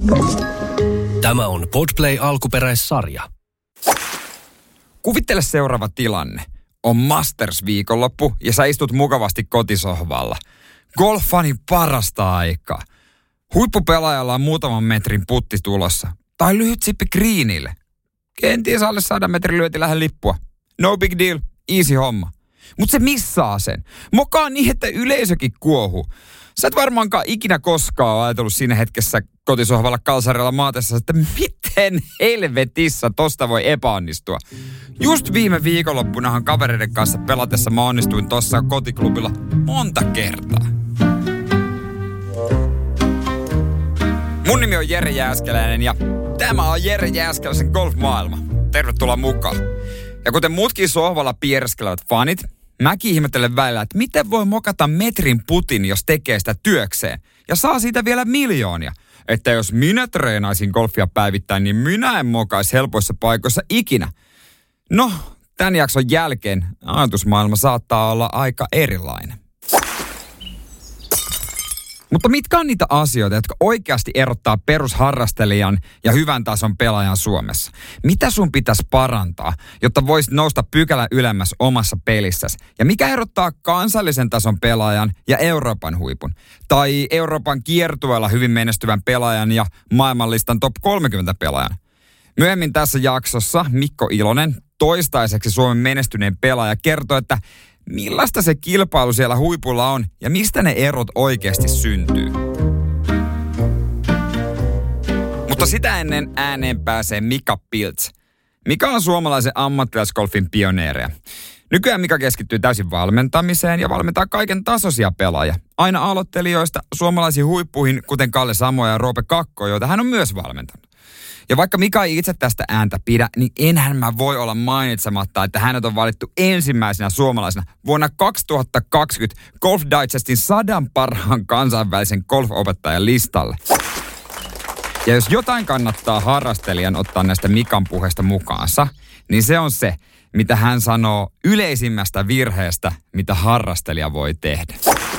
Tämä on Podplay alkuperäissarja. Kuvittele seuraava tilanne. On Masters-viikonloppu ja sä istut mukavasti kotisohvalla. Golfanin parasta aikaa. Huippupelaajalla on muutaman metrin putti tulossa. Tai lyhyt sippi greenille. Kenties alle 100 metrin lyöti lähde lippua. No big deal, easy homma. Mut se missaa sen. Mokaa niin, että yleisökin kuohuu. Sä et varmaankaan ikinä koskaan ajatellut siinä hetkessä kotisohvalla kalsarilla maatessa, että miten helvetissä tosta voi epäonnistua. Just viime viikonloppunahan kavereiden kanssa pelatessa mä onnistuin tossa kotiklubilla monta kertaa. Mun nimi on Jere Jääskeläinen ja tämä on Jere Jääskeläisen golfmaailma. Tervetuloa mukaan. Ja kuten muutkin sohvalla piereskelevät fanit, mäkin ihmettelen välillä, että miten voi mokata metrin putin, jos tekee sitä työkseen. Ja saa siitä vielä miljoonia. Että jos minä treenaisin golfia päivittäin, niin minä en mokaisi helpoissa paikoissa ikinä. No, tämän jakson jälkeen ajatusmaailma saattaa olla aika erilainen. Mutta mitkä on niitä asioita, jotka oikeasti erottaa perusharrastelijan ja hyvän tason pelaajan Suomessa? Mitä sun pitäisi parantaa, jotta voisit nousta pykälän ylemmäs omassa pelissäsi? Ja mikä erottaa kansallisen tason pelaajan ja Euroopan huipun? Tai Euroopan kiertueella hyvin menestyvän pelaajan ja maailmanlistan top 30 pelaajan? Myöhemmin tässä jaksossa Mikko Ilonen, toistaiseksi Suomen menestyneen pelaaja, kertoo, että millaista se kilpailu siellä huipulla on ja mistä ne erot oikeasti syntyy. Mutta sitä ennen ääneen pääsee Mika Pilz. Mika on suomalaisen ammattilaisgolfin pioneereja. Nykyään Mika keskittyy täysin valmentamiseen ja valmentaa kaiken tasoisia pelaajia. Aina aloittelijoista suomalaisiin huippuihin, kuten Kalle Samoja ja Roope Kakko, joita hän on myös valmentanut. Ja vaikka Mika ei itse tästä ääntä pidä, niin enhän mä voi olla mainitsematta, että hänet on valittu ensimmäisenä suomalaisena vuonna 2020 Golf Digestin 100 parhaan kansainvälisen golfopettajan listalle. Ja jos jotain kannattaa harrastelijan ottaa näistä Mikan puheesta mukaansa, niin se on se, mitä hän sanoo yleisimmästä virheestä, mitä harrastelija voi tehdä.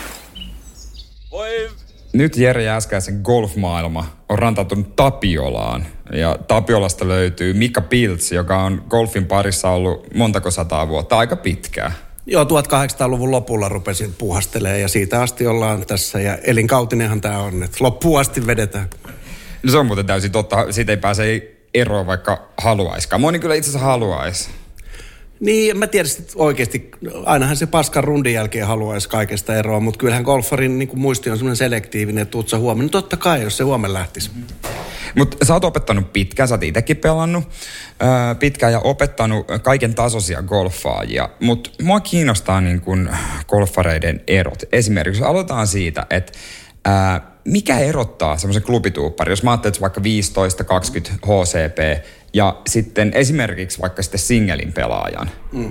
Nyt Jere Jääskeläisen golfmaailma on rantautunut Tapiolaan. Ja Tapiolasta löytyy Mika Pilz, joka on golfin parissa ollut montako 100 vuotta, aika pitkään. Joo, 1800-luvun lopulla rupesin puhastelemaan ja siitä asti ollaan tässä. Ja elinkautinenhan tämä on, että loppuun asti vedetään. No se on muuten täysin totta. Siitä ei pääse eroon, vaikka haluaisikaan. Moni kyllä itse asiassa haluaisi. Niin, en mä tiedä oikeasti. Ainahan se paskan rundin jälkeen haluaisi kaikesta eroa, mutta kyllähän golfarin niin muisti on semmoinen selektiivinen, että tuut sä huomenna. No totta kai, jos se huomenna lähtisi. Mutta sä oot opettanut pitkään, sä oot itsekin pelannut pitkään ja opettanut kaiken tasoisia golfaajia. Mutta mua kiinnostaa niin kun golfareiden erot. Esimerkiksi jos aloitetaan siitä, että mikä erottaa semmoisen klubituupparin, jos mä ajattelen, vaikka 15-20 HCP ja sitten esimerkiksi vaikka sitten singelin pelaajan?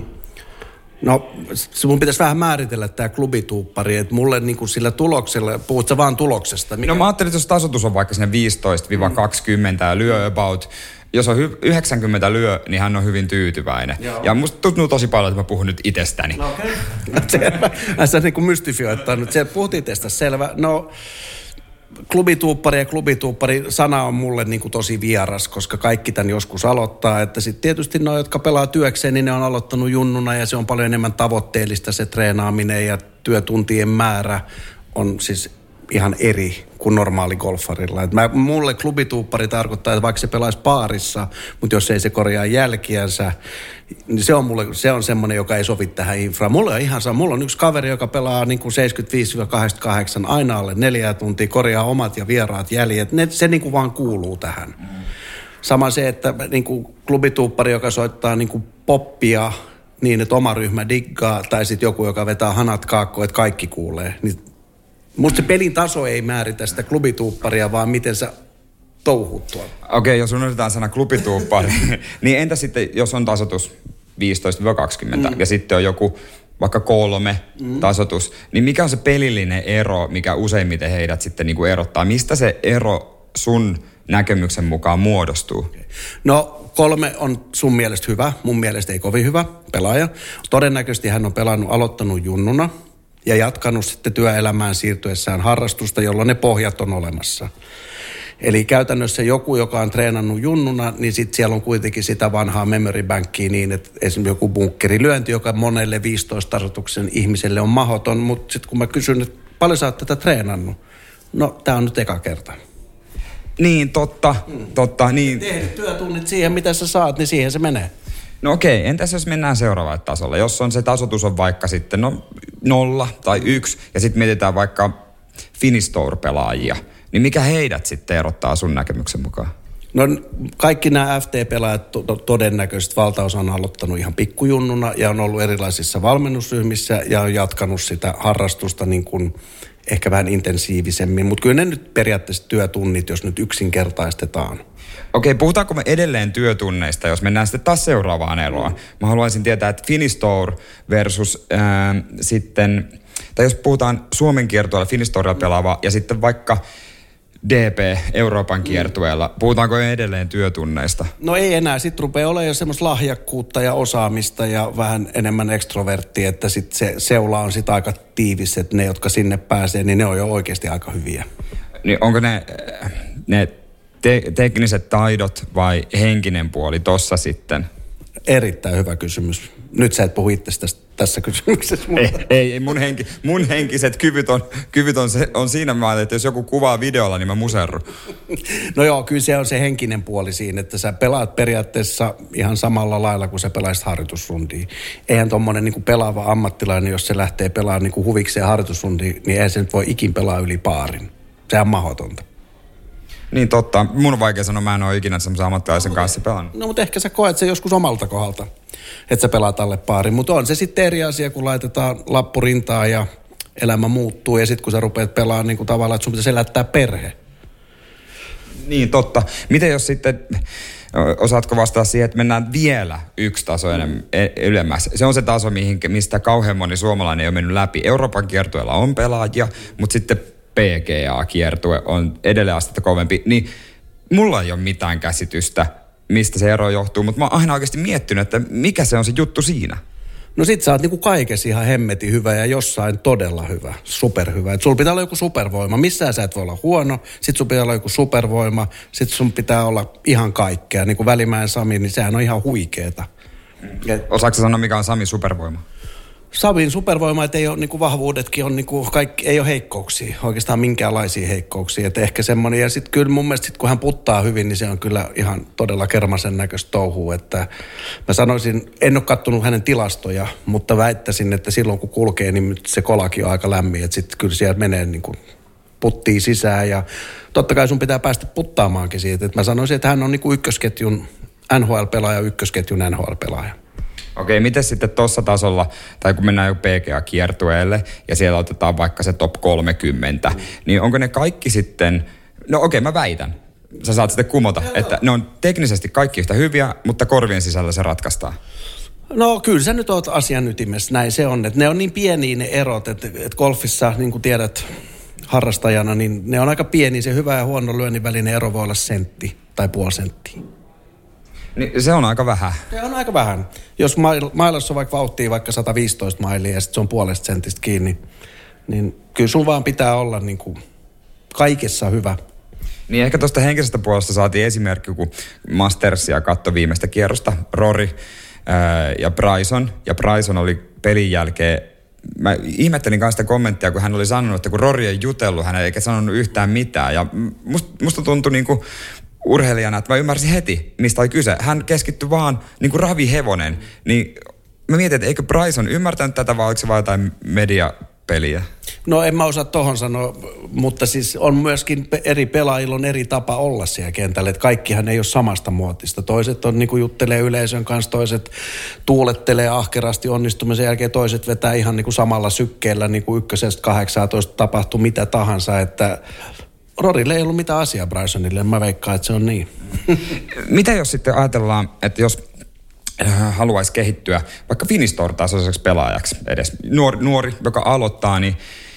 No, mun pitäisi vähän määritellä tämä klubituuppari, että mulle niin kuin sillä tuloksella, puhut sä vaan tuloksesta? No mä ajattelin, että jos tasoitus on vaikka sinne 15-20 ja lyö about, jos on 90 lyö, niin hän on hyvin tyytyväinen. Joo. Ja musta tuntuu tosi paljon, että mä puhun nyt itsestäni. No okei. Selvä. Sä niin kuin mystifioittaa nyt. Sä puhut itsestä, selvä. No, klubituuppari ja klubituuppari sana on mulle niin kuin tosi vieras, koska kaikki tämän joskus aloittaa. Että sitten tietysti ne, jotka pelaa työkseen, niin ne on aloittanut junnuna ja se on paljon enemmän tavoitteellista se treenaaminen ja työtuntien määrä on siis ihan eri kuin normaali golfarilla. Mulle klubituuppari tarkoittaa, että vaikka se pelaisi baarissa, mutta jos ei se korjaa jälkiänsä, niin se on semmoinen, joka ei sovi tähän infraan. Mulla on yksi kaveri, joka pelaa niin kuin 75-88 aina alle 4 tuntia, korjaa omat ja vieraat jäljet. Se niin kuin vaan kuuluu tähän. Sama se, että niin kuin klubituuppari, joka soittaa niin kuin poppia niin, että oma ryhmä diggaa, tai sitten joku, joka vetää hanat kaakkoon, että kaikki kuulee, niin musta se pelin taso ei määritä sitä klubituupparia, vaan miten sä touhut tuolla. Okei, jos unohdetaan sana klubituuppari, niin entä sitten, jos on tasoitus 15-20 ja sitten on joku vaikka 3 tasoitus, niin mikä on se pelillinen ero, mikä useimmiten heidät sitten niin kuin erottaa? Mistä se ero sun näkemyksen mukaan muodostuu? No 3 on sun mielestä hyvä, mun mielestä ei kovin hyvä pelaaja. Todennäköisesti hän on aloittanut junnuna ja jatkanut sitten työelämään siirtyessään harrastusta, jolloin ne pohjat on olemassa. Eli käytännössä joku, joka on treenannut junnuna, niin sitten siellä on kuitenkin sitä vanhaa memory bankia niin, että esimerkiksi joku bunkkerilyönti, joka monelle 15-tasoituksen ihmiselle on mahdoton, mutta sitten kun mä kysyn, että paljon sä oot tätä treenannut? No, tää on nyt eka kerta. Niin, totta, niin. Tehdyt työtunnit siihen, mitä sä saat, niin siihen se menee. No okei, entäs jos mennään seuraavalle tasolle? Jos on se tasoitus on vaikka sitten 0 tai 1 ja sitten mietitään vaikka Finnish Tour-pelaajia, niin mikä heidät sitten erottaa sun näkemyksen mukaan? No kaikki nämä FT-pelaajat todennäköisesti valtaosa on aloittanut ihan pikkujunnuna ja on ollut erilaisissa valmennusryhmissä ja on jatkanut sitä harrastusta niin kuin ehkä vähän intensiivisemmin. Mutta kyllä ne nyt periaatteessa työtunnit, jos nyt yksinkertaistetaan. Okei, puhutaanko me edelleen työtunneista, jos mennään sitten taas seuraavaan eroon? Mä haluaisin tietää, että Finnish Tour versus sitten, tai jos puhutaan Suomen kiertueella Finnish Tourilla pelaava ja sitten vaikka DP Euroopan kiertueella, puhutaanko edelleen työtunneista? No ei enää, sitten rupeaa olemaan jo semmoista lahjakkuutta ja osaamista ja vähän enemmän ekstroverttia, että sitten se seula on sitten aika tiivis, että ne, jotka sinne pääsee, niin ne on jo oikeasti aika hyviä. Niin onko ne tekniset taidot vai henkinen puoli tossa sitten? Erittäin hyvä kysymys. Nyt sä et puhu itsestäsi tässä kysymyksessä. Mutta... Ei mun henkiset kyvyt on siinä mielessä, että jos joku kuvaa videolla, niin mä muserrun. No joo, kyllä se on se henkinen puoli siinä, että sä pelaat periaatteessa ihan samalla lailla kuin sä pelaisit harjoitusrundia. Eihän tommonen niin kuin pelaava ammattilainen, jos se lähtee pelaamaan niin kuin huvikseen harjoitusrundia, niin eihän se nyt voi ikin pelaa yli paarin. Se on mahdotonta. Niin totta. Mun on vaikea sanoa, mä en ole ikinä semmoisen ammattilaisen kanssa pelannut. No mutta ehkä sä koet se joskus omalta kohdalta, että sä pelaat alle paarin. Mutta on se sitten eri asia, kun laitetaan lappu rintaan ja elämä muuttuu. Ja sitten kun sä rupeat pelaamaan niin kuin tavallaan, että sun pitäisi elättää perhe. Niin totta. Miten jos sitten, osaatko vastata siihen, että mennään vielä yksi taso ylemmäs? Se on se taso, mistä kauhean moni suomalainen ei ole mennyt läpi. Euroopan kiertueella on pelaajia, mutta sitten PGA-kiertue on edelleen astetta kovempi, niin mulla ei ole mitään käsitystä, mistä se ero johtuu, mutta mä oon aina oikeasti miettinyt, että mikä se on se juttu siinä. No sit sä oot niinku kaikessa ihan hemmetin hyvä ja jossain todella hyvä, superhyvä. Et sulla pitää olla joku supervoima, missään sä et voi olla huono, sit sun pitää olla joku supervoima, sit sun pitää olla ihan kaikkea. Niin kuin Välimäen Sami, niin sehän on ihan huikeeta. Osaatko sanoa, mikä on Samin supervoima? Samin supervoima, että ei ole niinku vahvuudetkin, on niinku kaikki, ei ole heikkouksia, oikeastaan minkäänlaisia heikkouksia. Että ehkä semmoinen, ja sitten kyllä mun mielestä, kun hän puttaa hyvin, niin se on kyllä ihan todella kermasen näköistä touhua. Että mä sanoisin, en ole kattonut hänen tilastoja, mutta väittäisin, että silloin kun kulkee, niin se kolakin on aika lämmin. Että sitten kyllä siellä menee niinku puttiin sisään, ja totta kai sun pitää päästä puttaamaankin siitä. Että mä sanoisin, että hän on niinku ykkösketjun NHL-pelaaja, ykkösketjun NHL-pelaaja. Okei, miten sitten tuossa tasolla, tai kun mennään jo PGA-kiertueelle ja siellä otetaan vaikka se top 30, niin onko ne kaikki sitten, no okei, mä väitän, sä saat sitten kumota, että ne on teknisesti kaikki yhtä hyviä, mutta korvien sisällä se ratkaistaan. No kyllä sä nyt oot asian ytimessä, näin se on, että ne on niin pieniä ne erot, että golfissa, niin kuin tiedät harrastajana, niin ne on aika pieniä, se hyvä ja huono lyönnin välinen ero voi olla sentti tai puoli senttiä. Niin se on aika vähän. Se on aika vähän. Jos mailassa on vaikka vauhtia vaikka 115 mailia ja sitten se on puolesta sentistä kiinni, niin kyllä sun vaan pitää olla niin kuin kaikessa hyvä. Niin ehkä tuosta henkisestä puolesta saatiin esimerkki, kun Mastersia katsoi viimeistä kierrosta, Rory ja Bryson. Ja Bryson oli pelin jälkeen, mä ihmettelin kanssa sitä kommenttia, kun hän oli sanonut, että kun Rory ei jutellut hänelle eikä sanonut yhtään mitään. Ja musta tuntui niin kuin urheilijana, että mä ymmärsin heti, mistä oli kyse. Hän keskittyi vaan niin kuin ravihevonen. Niin mä mietin, että eikö Bryson ymmärtänyt tätä, vai oliko se vaan jotain mediapeliä? No en mä osaa tohon sanoa, mutta siis on myöskin eri pelaajilla on eri tapa olla siellä kentällä. Että kaikkihan ei ole samasta muotista. Toiset on niin kuin juttelee yleisön kanssa, toiset tuulettelee ahkerasti onnistumisen jälkeen, toiset vetää ihan niin kuin samalla sykkeellä niin kuin 1-18 tapahtuu mitä tahansa, että Rorille ei ollut mitään asiaa Brysonille, mä veikkaan, että se on niin. Mitä jos sitten ajatellaan, että jos haluaisi kehittyä vaikka Finnish Tour-tasoiseksi pelaajaksi edes, nuori, joka aloittaa, niin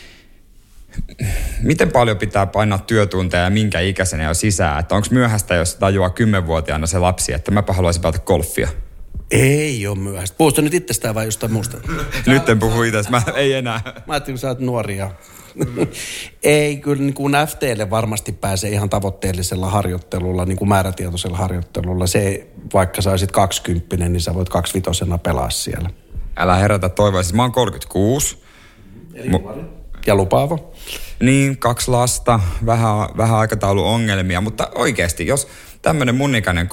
miten paljon pitää painaa työtunteja ja minkä ikäisenä jo sisään? Että onko myöhäistä, jos tajuaa 10-vuotiaana se lapsi, että mäpä haluaisin pelata golfia? Ei ole myöhäistä. Puhusta nyt itsestään vai jostain muusta? Nyt en puhu itse, ei enää. Mä ajattelin, sä oot nuoria. Ei, kyllä niin kuin FT:lle varmasti pääsee ihan tavoitteellisella harjoittelulla, niin kuin määrätietoisella harjoittelulla. Se, vaikka sä olisit 20, niin sä voit 25 pelaa siellä. Älä herätä toivoa. Siis mä oon 36. Ja lupaava. Niin, 2 lasta, vähän aikatauluongelmia, mutta oikeasti, jos tämmönen mun ikäinen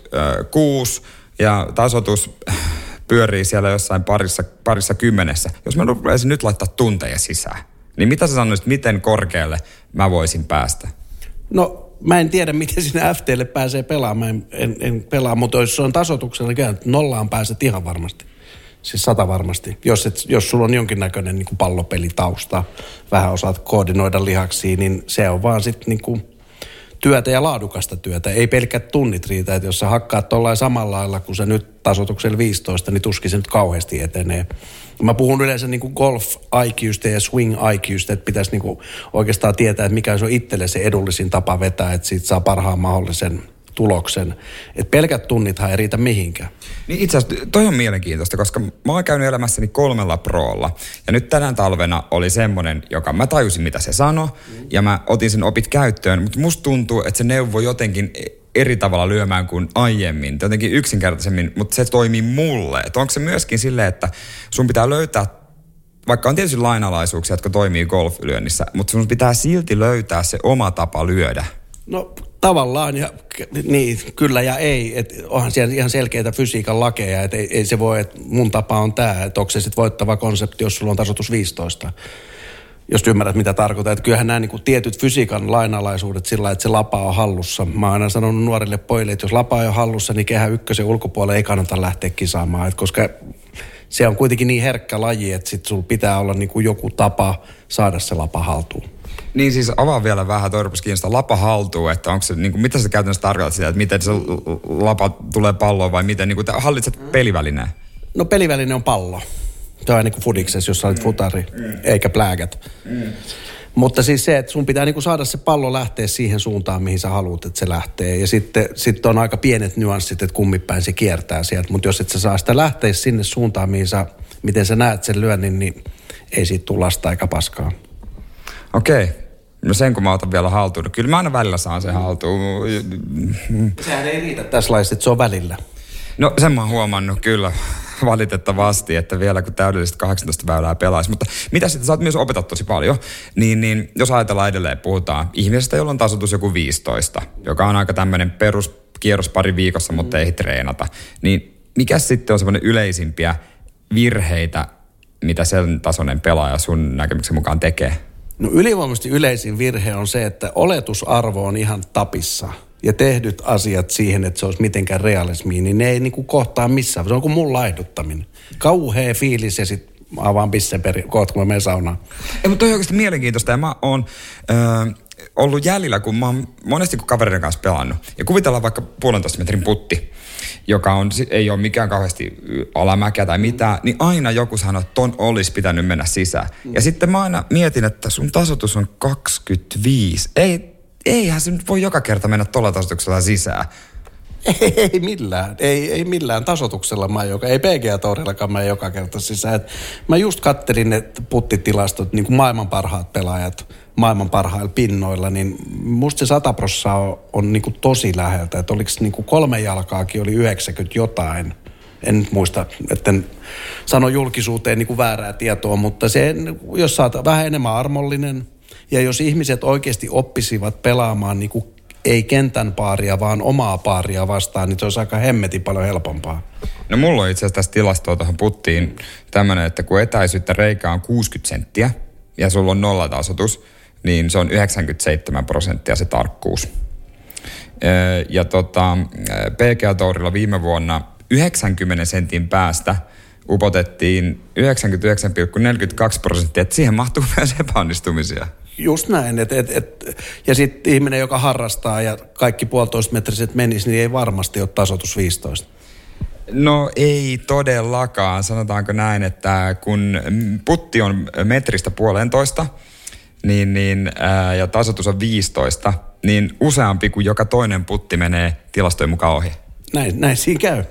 36 ja tasoitus pyörii siellä jossain parissa kymmenessä, jos mä rupeaisin nyt laittaa tunteja sisään, niin mitä sä sanoisit, miten korkealle mä voisin päästä? No, mä en tiedä, miten sinne FT:lle pääsee pelaamaan. En pelaa, mutta jos se on tasoituksella käynyt, nollaan pääset ihan varmasti. Siis 100 varmasti. Jos sulla on jonkinnäköinen niin kuin pallopelitausta, vähän osaat koordinoida lihaksia, niin se on vaan sitten niin kuin työtä ja laadukasta työtä. Ei pelkät tunnit riitä, että jos sä hakkaat tollain samalla lailla kuin sä nyt tasoituksella 15, niin tuskin se nyt kauheasti etenee. Mä puhun yleensä niin kuin golf-IQstä ja swing-IQstä, että pitäisi niin kuin oikeastaan tietää, että mikä on itselle se edullisin tapa vetää, että siitä saa parhaan mahdollisen tuloksen. Että pelkät tunnithan ei riitä mihinkään. Niin itse asiassa toi on mielenkiintoista, koska mä oon käynyt elämässäni 3 prolla. Ja nyt tänä talvena oli semmoinen, joka mä tajusin mitä se sanoi. Ja mä otin sen opit käyttöön. Mutta musta tuntuu, että se neuvo jotenkin eri tavalla lyömään kuin aiemmin. Jotenkin yksinkertaisemmin, mutta se toimii mulle. Että onko se myöskin silleen, että sun pitää löytää, vaikka on tietysti lainalaisuuksia, jotka toimii golflyönnissä, mutta sun pitää silti löytää se oma tapa lyödä. No tavallaan, ja niin, kyllä ja ei. Et onhan siellä ihan selkeitä fysiikan lakeja, että ei se voi, että mun tapa on tämä, että onko se sitten voittava konsepti, jos sulla on tasoitus 15. Jos ymmärrät, mitä tarkoitan. Että kyllähän nämä niin tietyt fysiikan lainalaisuudet sillä, että se lapa on hallussa. Mä oon aina sanonut nuorille pojille, että jos lapa on hallussa, niin kehä ykkösen ulkopuolelle ei kannata lähteä kisaamaan. Et koska se on kuitenkin niin herkkä laji, että sit sulla pitää olla niin kuin joku tapa saada se lapa haltuun. Niin siis avaa vielä vähän, toi rupesi kiinnostaa lapa haltuun, että onko se, niin kuin, mitä sä käytännössä tarkoitat sitä, että miten se lapa tulee palloon vai miten, niin kuin, hallitset pelivälineen? No peliväline on pallo. Se on niin kuin fudiksessa, jos sä olet futari, eikä plääkät. Mutta siis se, että sun pitää niin kuin saada se pallo lähteä siihen suuntaan, mihin sä haluat, että se lähtee. Ja sitten on aika pienet nyanssit, että kumminpäin se kiertää sieltä. Mutta jos et sä saa sitä lähteä sinne suuntaan, miten sä näet sen lyönnin, niin ei siitä tule lasta eikä paskaa. Okei. No sen kun mä otan vielä haltuun. Kyllä mä aina välillä saan sen haltuun. Sehän ei riitä tässä laissa, että se on välillä. No sen mä oon huomannut kyllä valitettavasti, että vielä kun täydellisesti 18 väylää pelaisi. Mutta mitä sitten, sä oot myös opetat tosi paljon, niin jos ajatellaan edelleen, puhutaan ihmisestä, jolla on tasoitus joku 15, joka on aika tämmöinen peruskierros pari viikossa, mutta ei treenata. Niin mikä sitten on semmoinen yleisimpiä virheitä, mitä sen tasoinen pelaaja sun näkemyksen mukaan tekee? No ylivoimaisesti yleisin virhe on se, että oletusarvo on ihan tapissa. Ja tehdyt asiat siihen, että se olisi mitenkään realismiin, niin ne ei niinku kohtaa missään. Se on kuin mun laihduttaminen. Kauhea fiilis ja sitten avaan pissen kohta, kun mä menen saunaan. Ei, mutta toi on oikeasti mielenkiintoista ja mä oon ollut jäljellä, kun mä oon monesti kun kavereiden kanssa pelannut. Ja kuvitellaan vaikka 1,5 metrin putti, joka ei ole mikään kauheasti alamäkeä tai mitään, niin aina joku sanoo, että ton olisi pitänyt mennä sisään. Ja sitten mä aina mietin, että sun tasoitus on 25. Eihän se nyt voi joka kerta mennä tuolla tasoituksella sisään. Ei millään. Ei millään tasoituksella ei PGA-tourellakaan mä joka kerta sisään. Mä just kattelin ne puttitilastot, niin kuin maailman parhaat pelaajat maailman parhailla pinnoilla, niin musta se 100% on niin kuin tosi läheltä. Että oliko niin kuin 3 jalkaakin oli 90 jotain. En nyt muista, etten sano julkisuuteen niin kuin väärää tietoa, mutta se, jos sä oot vähän enemmän armollinen ja jos ihmiset oikeasti oppisivat pelaamaan niin kuin ei kentän paaria, vaan omaa paaria vastaan, niin se olisi aika hemmetin paljon helpompaa. No mulla on itse asiassa tässä tilastoa tuohon puttiin tämmöinen, että kun etäisyyttä reikää on 60 senttiä ja sulla on nollatasoitus, niin se on 97% se tarkkuus. Ja PGA-tourilla viime vuonna 90 sentin päästä upotettiin 99,42%, että siihen mahtuu myös epäonnistumisia. Just näin, ja sitten ihminen, joka harrastaa ja kaikki 1,5-metriset menis, niin ei varmasti ole tasoitus 15. No ei todellakaan, sanotaanko näin, että kun putti on metristä 1,5, ja tasoitus on 15, niin useampi kuin joka toinen putti menee tilastojen mukaan ohi. Näin siinä käy.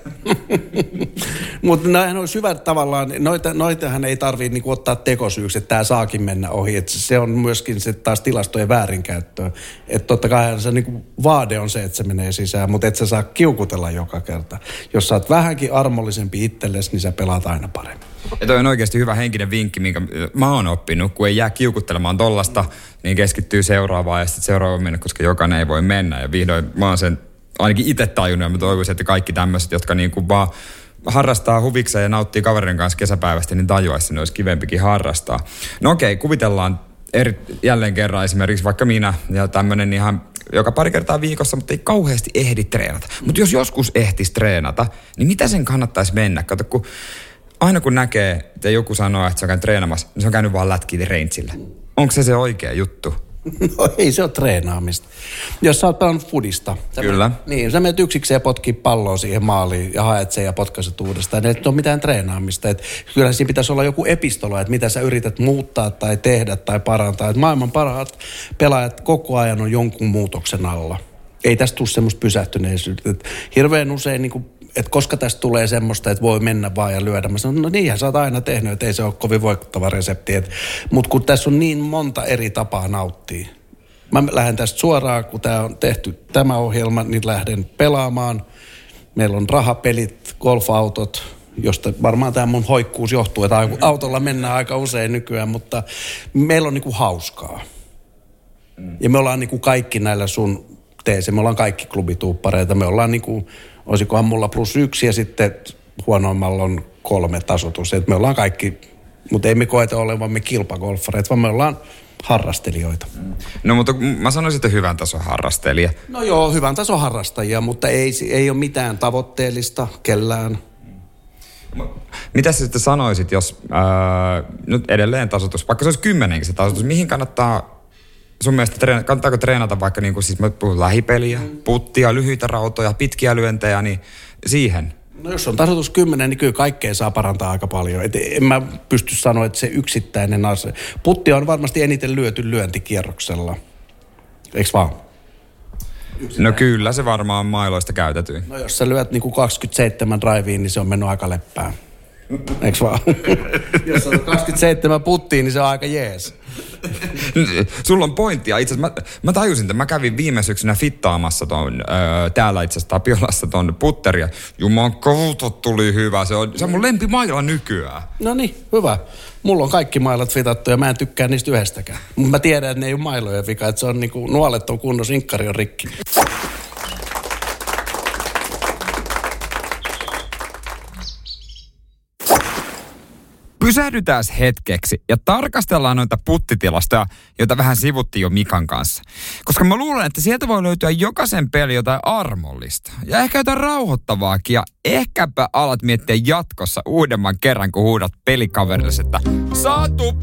Mutta näinhän olisi hyvä tavallaan, noitahan ei tarvitse niinku ottaa tekosyyksi, että tämä saakin mennä ohi. Et se on myöskin se taas tilastojen väärinkäyttöä. Että totta kai se niinku vaade on se, että se menee sisään, mutta et sä saa kiukutella joka kerta. Jos sä oot vähänkin armollisempi itsellesi, niin sä pelaat aina paremmin. Ja toi on oikeasti hyvä henkinen vinkki, minkä mä oon oppinut. Kun ei jää kiukuttelemaan tollasta, niin keskittyy seuraavaan ja sitten seuraavaan mennä, koska jokainen ei voi mennä. Ja vihdoin mä oon sen ainakin itse tajunnut, ja mä toivoisin, että kaikki tämmöiset, jotka niinku vaan harrastaa huvikseen ja nauttii kaverin kanssa kesäpäivästä, niin tajuaisi, että ne olisi kivempikin harrastaa. No okei, kuvitellaan jälleen kerran esimerkiksi vaikka minä ja tämmöinen ihan joka pari kertaa viikossa, mutta ei kauheasti ehdi treenata. Mutta jos joskus ehtisi treenata, niin mitä sen kannattaisi mennä? Kato, kun aina kun näkee, että joku sanoo, että se on käynyt treenamassa, niin se on käynyt vaan lätkiä rangeillä. Onko se oikea juttu? No ei se ole treenaamista. Jos sä oot pelannut fudista. Kyllä. Niin, sä menet yksikseen potkii palloa siihen maaliin ja haet sen ja potkaiset uudestaan. Ei ole mitään treenaamista. Kyllä siinä pitäisi olla joku epistola, että mitä sä yrität muuttaa tai tehdä tai parantaa. Et maailman parhaat pelaajat koko ajan on jonkun muutoksen alla. Ei tästä tule semmoista pysähtyneisyyttä. Hirveän usein niin että koska tästä tulee semmoista, että voi mennä vaan ja lyödä. Mä sanon, no niinhän sä oot aina tehnyt, että ei se ole kovin voikuttava resepti. Mutta kun tässä on niin monta eri tapaa nauttia. Mä lähden tästä suoraan, kun tää on tehty tämä ohjelma, niin lähden pelaamaan. Meillä on rahapelit, golfautot, josta varmaan tämä mun hoikkuus johtuu, että autolla mennään aika usein nykyään, mutta meillä on niinku hauskaa. Ja me ollaan niinku kaikki näillä sun teessä, me ollaan kaikki klubituuppareita, me ollaan niinku, olisikohan mulla +1 ja sitten huonoimmalla on 3 tasoitus. Et me ollaan kaikki, mutta ei me koeta olevamme kilpagolfareita, vaan me ollaan harrastelijoita. No mutta mä sanoisin, että hyvän tason harrastelija. No joo, hyvän tason harrastajia, mutta ei ole mitään tavoitteellista kellään. Mitä sä sitten sanoisit, jos nyt edelleen tasoitus, vaikka se olisi 10 se tasoitus, mihin kannattaa sun mielestä kannattaako treenata vaikka niin kuin siis mä puhun lähipeliä, puttia, lyhyitä rautoja, pitkiä lyöntejä, niin siihen? No jos on tasoitus 10, niin kyllä kaikkea saa parantaa aika paljon. Et en mä pysty sanoa, että se yksittäinen asia. Putti on varmasti eniten lyöty lyöntikierroksella. Eiks vaan? No kyllä, se varmaan mailoista käytetyin. No jos sä lyöt niinku 27 driveen, niin se on mennyt aika leppään. Eiks vaan? Jos on 27 puttiin, niin se on aika jees. Sulla on pointtia. Itse asiassa mä tajusin, että mä kävin viime syksynä fittaamassa täällä itse asiassa Tapiolassa ton putteria. Juman kautta tuli hyvä. Se on mun lempimaila nykyään. No niin, hyvä. Mulla on kaikki mailat fitattu ja mä en tykkää niistä yhdestäkään. Mutta mä tiedän, että ne ei ole mailojen vika. Että se on niinku, nuolet on kunnossa, inkkari on rikki. Pysähdytään hetkeksi ja tarkastellaan noita puttitilastoja, joita vähän sivuttiin jo Mikan kanssa. Koska mä luulen, että sieltä voi löytyä jokaisen peli jotain armollista. Ja ehkä jotain rauhoittavaakin. Ja ehkäpä alat miettiä jatkossa uudemman kerran, kun huudat pelikaverille, että saatu!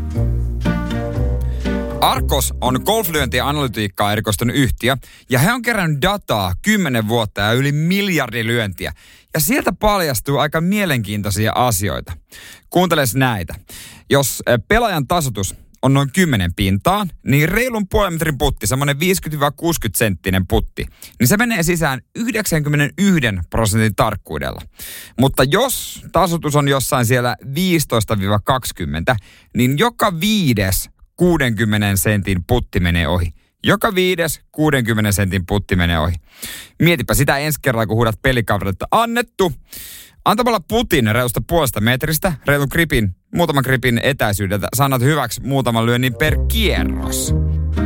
Arcos on golflyönti- ja analytiikkaa erikoistunut yhtiö, ja he on kerännyt dataa 10 vuotta ja yli 1 miljardi lyöntiä. Ja sieltä paljastuu aika mielenkiintoisia asioita. Kuunteles näitä. Jos pelaajan tasoitus on noin 10 pintaan, niin reilun puolen metrin putti, semmoinen 50-60 senttinen putti, niin se menee sisään 91% tarkkuudella. Mutta jos tasoitus on jossain siellä 15-20, niin joka 5 60 sentin putti menee ohi. Joka 5 60 sentin putti menee ohi. Mietipä sitä ensi kerralla, kun huudat pelikaverille, että annettu. Antamalla putin reilusta puolesta metristä, reilun gripin, muutaman gripin etäisyydeltä, sanat hyväksi muutaman lyönnin per kierros.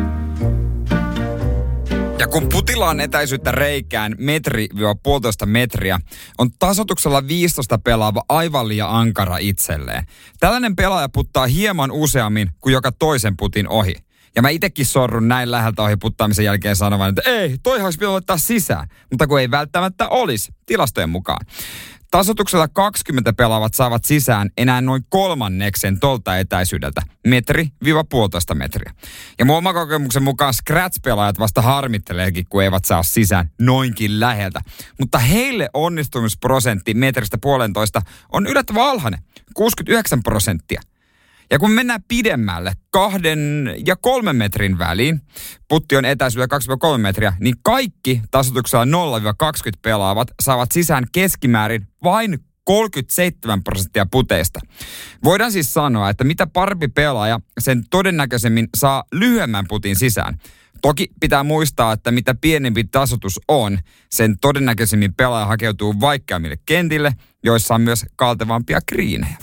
Ja kun putilla on etäisyyttä reikään 1–1,5 metriä, on tasoituksella 15 pelaava aivan liian ankara itselleen. Tällainen pelaaja puttaa hieman useammin kuin joka toisen putin ohi. Ja mä itekin sorrun näin läheltä ohi puttaamisen jälkeen sanomaan, että ei, toihan olisi pitänyt ottaa sisään. Mutta kun ei välttämättä olisi, tilastojen mukaan. Tasoituksella 20 pelaavat saavat sisään enää noin 1/3 tolta etäisyydeltä, 1–1,5 metriä. Ja mun oman kokemuksen mukaan scratch-pelaajat vasta harmitteleekin, kun eivät saa sisään noinkin läheltä. Mutta heille onnistumisprosentti 1–1,5 on yllättävän alhainen, 69%. Ja kun mennään pidemmälle, 2 ja 3 metrin väliin, putti on etäisyydellä 2-3 metriä, niin kaikki tasoituksella 0-20 pelaavat saavat sisään keskimäärin vain 37% puteista. Voidaan siis sanoa, että mitä parempi pelaaja, sen todennäköisemmin saa lyhyemmän putin sisään. Toki pitää muistaa, että mitä pienempi tasoitus on, sen todennäköisemmin pelaaja hakeutuu vaikeammille kentille, joissa on myös kaltevampia kriinejä.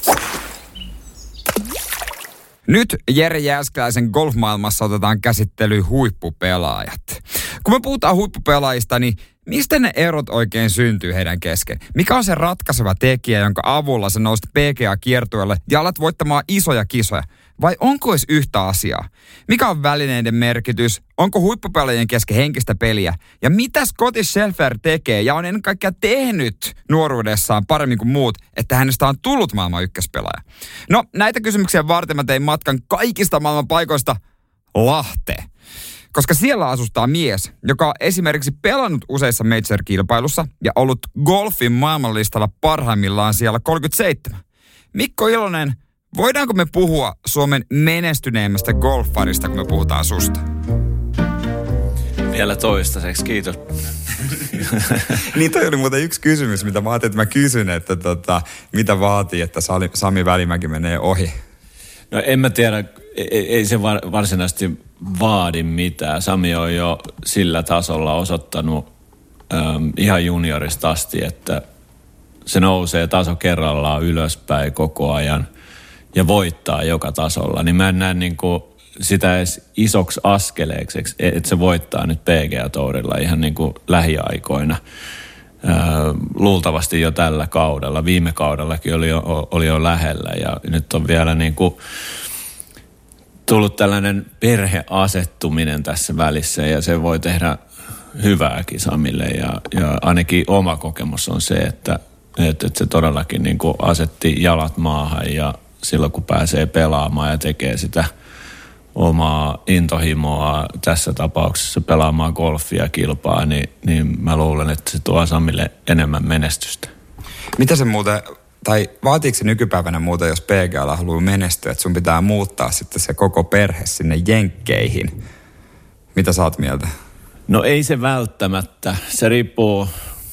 Nyt Jere Jääskeläisen golfmaailmassa otetaan käsittelyyn huippupelaajat. Kun me puhutaan huippupelaajista, niin mistä ne erot oikein syntyy heidän kesken? Mikä on se ratkaiseva tekijä, jonka avulla sä nousit PGA-kiertueelle ja alat voittamaan isoja kisoja? Vai onko edes yhtä asiaa? Mikä on välineiden merkitys? Onko huippupelaajien kesken henkistä peliä? Ja mitä Scottie Scheffler tekee ja on ennen kaikkea tehnyt nuoruudessaan paremmin kuin muut, että hänestä on tullut maailman ykköspelaaja? No, näitä kysymyksiä varten mä tein matkan kaikista maailman paikoista Lahteen. Koska siellä asustaa mies, joka on esimerkiksi pelannut useissa major-kilpailussa ja ollut golfin maailmanlistalla parhaimmillaan siellä 37. Mikko Ilonen, voidaanko me puhua Suomen menestyneemmästä golfarista, kun me puhutaan susta? Vielä toistaiseksi, kiitos. Niin toi oli muuten yksi kysymys, mitä mä ajattelin, että mä kysyn, että mitä vaatii, että Sami Välimäki menee ohi? No en mä tiedä, ei se varsinaisesti vaadi mitään. Sami on jo sillä tasolla osoittanut ihan juniorista asti, että se nousee taso kerrallaan ylöspäin koko ajan ja voittaa joka tasolla. Niin mä en näe niinku sitä edes isoksi askeleeksi, että se voittaa nyt PGA-tourilla ihan niinku lähiaikoina. Luultavasti jo tällä kaudella. Viime kaudellakin oli jo lähellä ja nyt on vielä niinku tullut tällainen perheasettuminen tässä välissä ja se voi tehdä hyvääkin Samille ja ainakin oma kokemus on se, että se todellakin niin kuin asetti jalat maahan ja silloin kun pääsee pelaamaan ja tekee sitä omaa intohimoa tässä tapauksessa pelaamaan golfia kilpaa, niin mä luulen, että se tuo Samille enemmän menestystä. Mitä se muuten, tai vaatiiko se nykypäivänä muuten, jos PGAlla haluaa menestyä, että sun pitää muuttaa sitten se koko perhe sinne jenkkeihin? Mitä sä oot mieltä? No ei se välttämättä. Se riippuu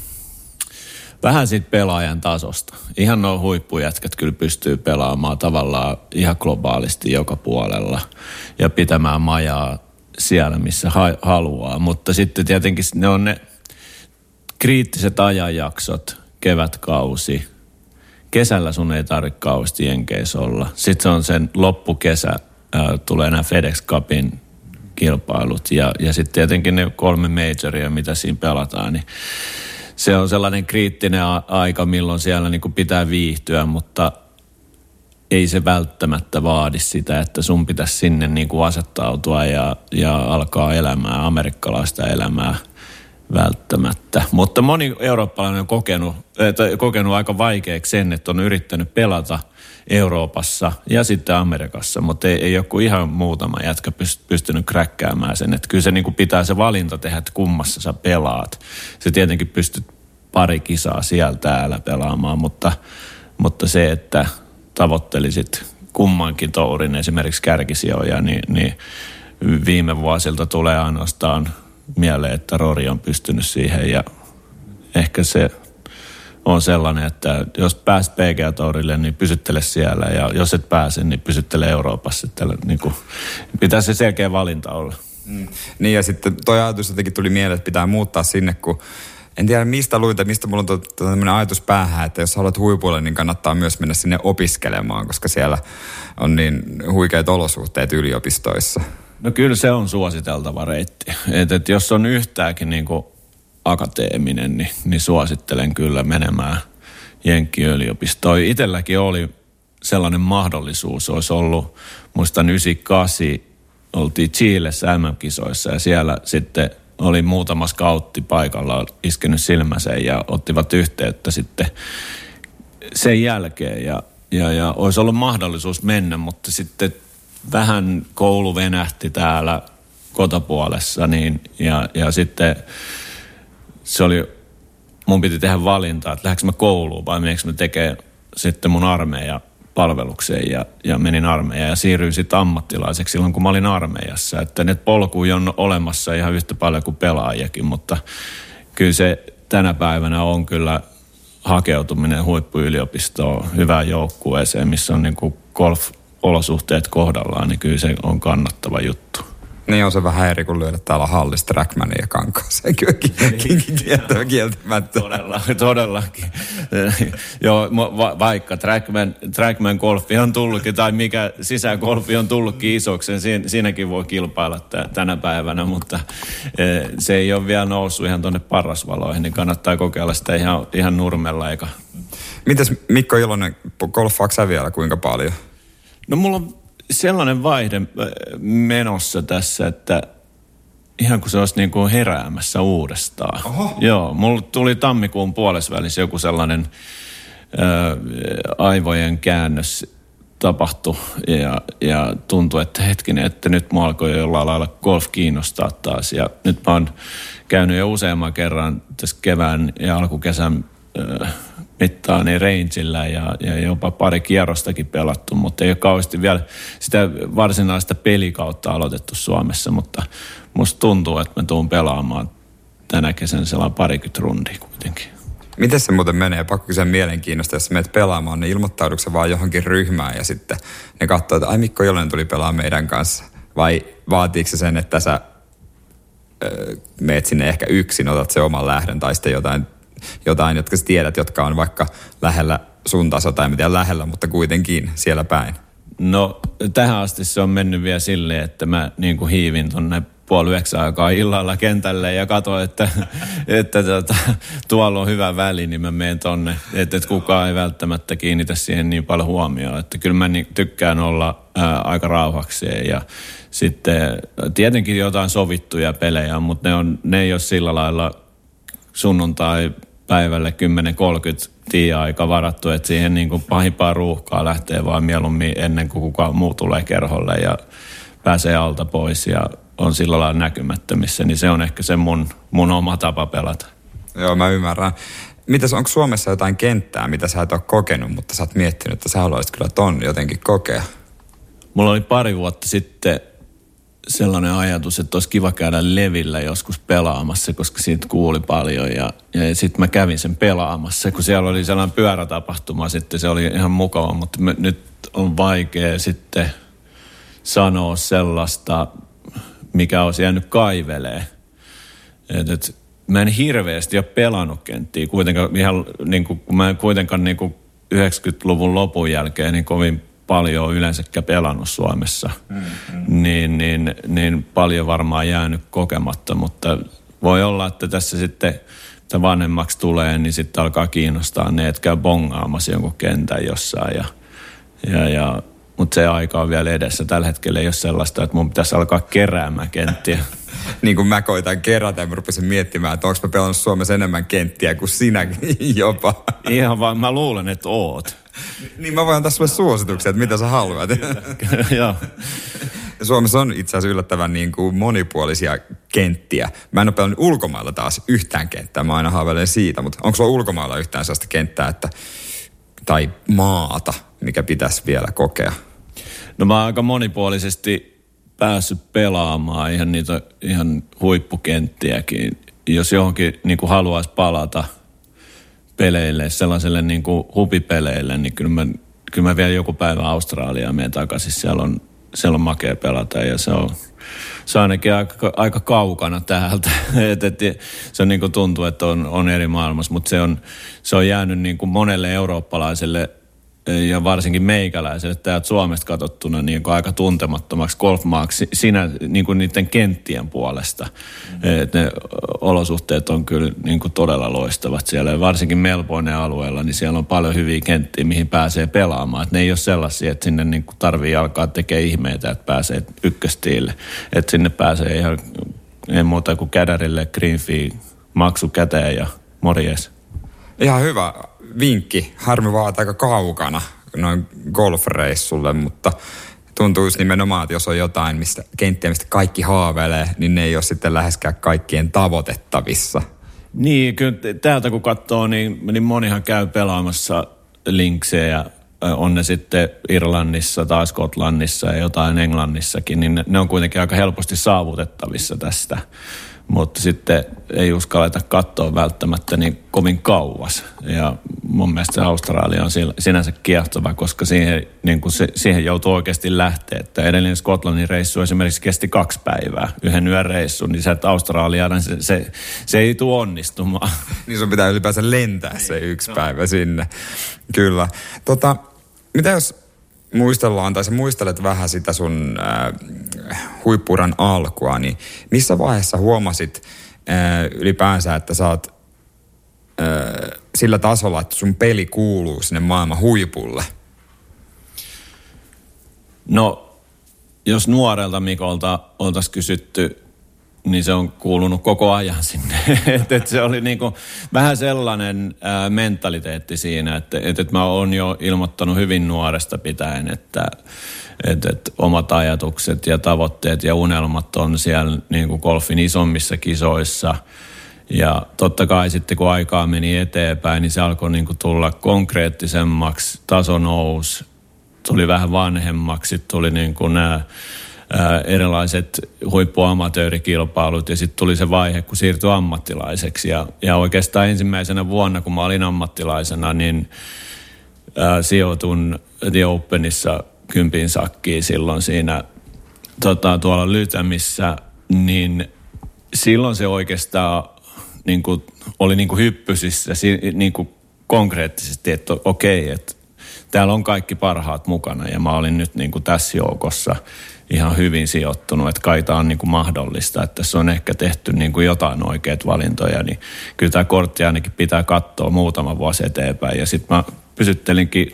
vähän siitä pelaajan tasosta. Ihan nuo huippujätkät kyllä pystyy pelaamaan tavallaan ihan globaalisti joka puolella ja pitämään majaa siellä, missä haluaa. Mutta sitten tietenkin ne on ne kriittiset ajanjaksot, kevätkausi. Kesällä sun ei tarvitse kauheasti jenkeissä olla. Sitten se on sen loppukesä, tulee nämä FedEx Cupin kilpailut ja sitten tietenkin ne 3 majoria, mitä siinä pelataan, niin se on sellainen kriittinen aika, milloin siellä niin kuin pitää viihtyä, mutta ei se välttämättä vaadi sitä, että sun pitäisi sinne niin kuin asettautua ja alkaa elämää, amerikkalaista elämää välttämättä. Mutta moni eurooppalainen on kokenut aika vaikeaksi sen, että on yrittänyt pelata Euroopassa ja sitten Amerikassa, mutta ei joku ihan muutama jätkä pystynyt kräkkäämään sen. Että kyllä se niin kuin pitää se valinta tehdä, että kummassa sä pelaat. Se tietenkin pystyt pari kisaa siellä täällä pelaamaan, mutta se, että tavoittelisit kummankin tourin, esimerkiksi kärkisijoja, niin viime vuosilta tulee ainoastaan mieleen, että Rory on pystynyt siihen ja ehkä se on sellainen, että jos pääset PGA-tourille, niin pysyttele siellä ja jos et pääse, niin pysyttele Euroopassa. Niin kuin, pitää se selkeä valinta olla. Niin ja sitten toi ajatus jotenkin tuli mieleen, että pitää muuttaa sinne, kun en tiedä mistä luin tai mistä mulla on tämmöinen ajatus päähän, että jos haluat huipulle, niin kannattaa myös mennä sinne opiskelemaan, koska siellä on niin huikeat olosuhteet yliopistoissa. No kyllä se on suositeltava reitti. Että jos on yhtäänkin niin kuin akateeminen, niin suosittelen kyllä menemään Jenkki-yliopistoon. Itselläkin oli sellainen mahdollisuus, olisi ollut, muistan 98, oltiin Chilessä MM-kisoissa ja siellä sitten oli muutama scoutti paikalla, iskenyt silmäseen ja ottivat yhteyttä sitten sen jälkeen ja olisi ollut mahdollisuus mennä, mutta sitten vähän koulu venähti täällä kotapuolessa ja sitten se oli, mun piti tehdä valintaa, että lähdekö mä kouluun vai meneekö mä tekemään sitten mun armeija palvelukseen ja menin armeijaan ja siirryin sitten ammattilaiseksi silloin, kun mä olin armeijassa. Että ne polkuja on olemassa ihan yhtä paljon kuin pelaajakin, mutta kyllä se tänä päivänä on kyllä hakeutuminen huippuyliopistoon hyvään joukkueeseen, missä on niin kuin golf-olosuhteet kohdallaan, niin kyllä se on kannattava juttu. Niin on se vähän eri kuin lyödä täällä hallissa Trackmania ja Kankaaseen kieltämättä. Todellakin. Joo, vaikka Trackman golfi on tullutkin, tai mikä sisägolfi on tullutkin isoksi, siinäkin voi kilpailla tänä päivänä, mutta se ei ole vielä noussut ihan tuonne parrasvaloihin, niin kannattaa kokeilla sitä ihan nurmella eikä. Mites Mikko Ilonen, golfaatko sä vielä kuinka paljon? No mulla on sellainen vaihde menossa tässä, että ihan kuin se olisi niin kuin heräämässä uudestaan. Oho. Joo, mulla tuli tammikuun puolesvälissä joku sellainen aivojen käännös tapahtui ja tuntui, että hetkinen, että nyt mua alkoi jollain lailla golf kiinnostaa taas. Ja nyt mä oon käynyt jo useamman kerran tässä kevään ja alkukesän mittaan niin rangeillä ja jopa pari kierrostakin pelattu, mutta ei ole kauheasti vielä sitä varsinaista pelikautta aloitettu Suomessa, mutta musta tuntuu, että mä tuun pelaamaan tänä kesänä sellainen 20 rundia kuitenkin. Miten se muuten menee? Pakko kysyä mielenkiinnosta, jos sä menet pelaamaan, niin ilmoittaudutko sä vaan johonkin ryhmään ja sitten ne katsoo, että ai Mikko Ilonen tuli pelaamaan meidän kanssa? Vai vaatiiko se sen, että sä meet sinne ehkä yksin, otat se oman lähdön tai sitten jotain, jotka sä tiedät, jotka on vaikka lähellä sun taso tai mitä lähellä, mutta kuitenkin siellä päin? No tähän asti se on mennyt vielä silleen, että mä niin kuin hiivin tonne 8:30 aikaa illalla kentälle ja katsoin, että tuolla on hyvä väli, niin mä menen tonne. Että kukaan ei välttämättä kiinnitä siihen niin paljon huomioon. Että kyllä mä tykkään olla aika rauhakseen ja sitten tietenkin jotain sovittuja pelejä, mutta ne ei ole sillä lailla sunnuntai päivälle 10:30 aika varattu, että siihen niin kuin pahimpaa ruuhkaa lähtee vaan mieluummin ennen kuin kukaan muu tulee kerholle ja pääsee alta pois ja on sillä lailla näkymättömissä, niin se on ehkä se mun oma tapa pelata. Joo, mä ymmärrän. Mitäs, onko Suomessa jotain kenttää, mitä sä et ole kokenut, mutta sä oot miettinyt, että sä haluaisit kyllä ton jotenkin kokea? Mulla oli 2 vuotta sitten sellainen ajatus, että olisi kiva käydä levillä joskus pelaamassa, koska siitä kuuli paljon ja sitten mä kävin sen pelaamassa, kun siellä oli sellainen pyörätapahtuma, sitten se oli ihan mukava, mutta nyt on vaikea sitten sanoa sellaista, mikä olisi jäänyt kaivelee. Et mä en hirveästi ole pelannut kenttiä, kuitenkaan ihan niin kuin, mä en kuitenkaan niin kuin 90-luvun lopun jälkeen niin kovin paljon yleensäkään pelannut Suomessa, niin paljon varmaan jäänyt kokematta, mutta voi olla, että tässä sitten mitä vanhemmaksi tulee, niin sitten alkaa kiinnostaa ne, että käy bongaamassa jonkun kentän jossain mutta se aika on vielä edessä. Tällä hetkellä ei ole sellaista, että mun pitäisi alkaa keräämään kenttiä. Niin kuin mä koitan kerätä ja mä rupesin miettimään, että onko mä pelannut Suomessa enemmän kenttiä kuin sinäkin jopa. Ihan vaan mä luulen, että oot. Niin mä voin antaa sulle suosituksia, että mitä sä haluat. Joo. Suomessa on itse asiassa yllättävän niin kuin monipuolisia kenttiä. Mä en ole pelannut ulkomailla taas yhtään kenttää, mä aina haaveilen siitä, mutta onko sulla ulkomailla yhtään sellaista kenttää, tai maata, mikä pitäisi vielä kokea? No mä oon aika monipuolisesti päässyt pelaamaan ihan huippukenttiäkin. Jos johonkin niin kuin haluaisi palata peleille, sellaiselle niin kuin hupipeleille, niin kyllä mä vielä joku päivä Australiaan menen takaisin. Siellä on makea pelata ja se on ainakin aika kaukana täältä. Se on niin kuin tuntuu, että on eri maailmassa, mutta se on jäänyt niin kuin monelle eurooppalaiselle ja varsinkin meikäläiselle täältä Suomesta katsottuna niin kuin aika tuntemattomaksi golfmaaksi siinä niin kuin niiden kenttien puolesta. Ne olosuhteet on kyllä niin kuin todella loistavat siellä. Varsinkin Melbournen alueella, niin siellä on paljon hyviä kenttiä, mihin pääsee pelaamaan. Et ne ei ole sellaisia, että sinne niin kuin tarvii alkaa tekemään ihmeitä, että pääsee ykköstiille. Että sinne pääsee ihan ei muuta kuin kädärille, green fee, maksu käteen ja morjes. Ihan hyvä vinkki. Harmi vaan aika kaukana noin golfreissulle, mutta tuntuisi nimenomaan, että jos on jotain kenttiä, mistä kaikki haaveilee, niin ne ei ole sitten läheskään kaikkien tavoitettavissa. Niin, kyllä täältä kun katsoo, niin monihan käy pelaamassa linksejä on ne sitten Irlannissa tai Skotlannissa ja jotain Englannissakin, niin ne on kuitenkin aika helposti saavutettavissa tästä. Mutta sitten ei uskalleta katsoa välttämättä niin kovin kauas. Ja mun mielestä se Australia on sinänsä kiehtova, koska siihen joutuu oikeasti lähteä. Että edellinen Skotlannin reissu esimerkiksi kesti 2 päivää, 1 yön reissu, niin se, että Australiaan se ei tule onnistumaan. Niin sun pitää ylipäänsä lentää se 1 päivä sinne. Kyllä. Mitä jos muistellaan, tai sä muistelet vähän sitä sun huippu-uran alkua, niin missä vaiheessa huomasit ylipäänsä, että sä oot sillä tasolla, että sun peli kuuluu sinne maailman huipulle? No, jos nuorelta Mikolta oltaisiin kysytty, niin se on kuulunut koko ajan sinne. Et se oli niinku vähän sellainen mentaliteetti siinä, että mä oon jo ilmoittanut hyvin nuoresta pitäen, että omat ajatukset ja tavoitteet ja unelmat on siellä niinku golfin isommissa kisoissa. Ja totta kai sitten kun aikaa meni eteenpäin, niin se alkoi niinku tulla konkreettisemmaksi, taso nousi, tuli vähän vanhemmaksi, tuli niinku nämä erilaiset huippuamatöörikilpailut ja sitten tuli se vaihe, kun siirtyi ammattilaiseksi. Ja oikeastaan ensimmäisenä vuonna, kun mä olin ammattilaisena, niin sijoitun The Openissa 10 sakkiin silloin siinä tuolla Lytämissä, niin silloin se oikeastaan niin kuin, oli niin kuin hyppysissä niin kuin konkreettisesti, että okei, että täällä on kaikki parhaat mukana ja mä olin nyt niin kuin tässä joukossa ihan hyvin sijoittunut, että kai tämä on niin kuin mahdollista, että tässä on ehkä tehty niin kuin jotain oikeita valintoja, niin kyllä tämä kortti ainakin pitää katsoa muutama vuosi eteenpäin. Ja sitten mä pysyttelinkin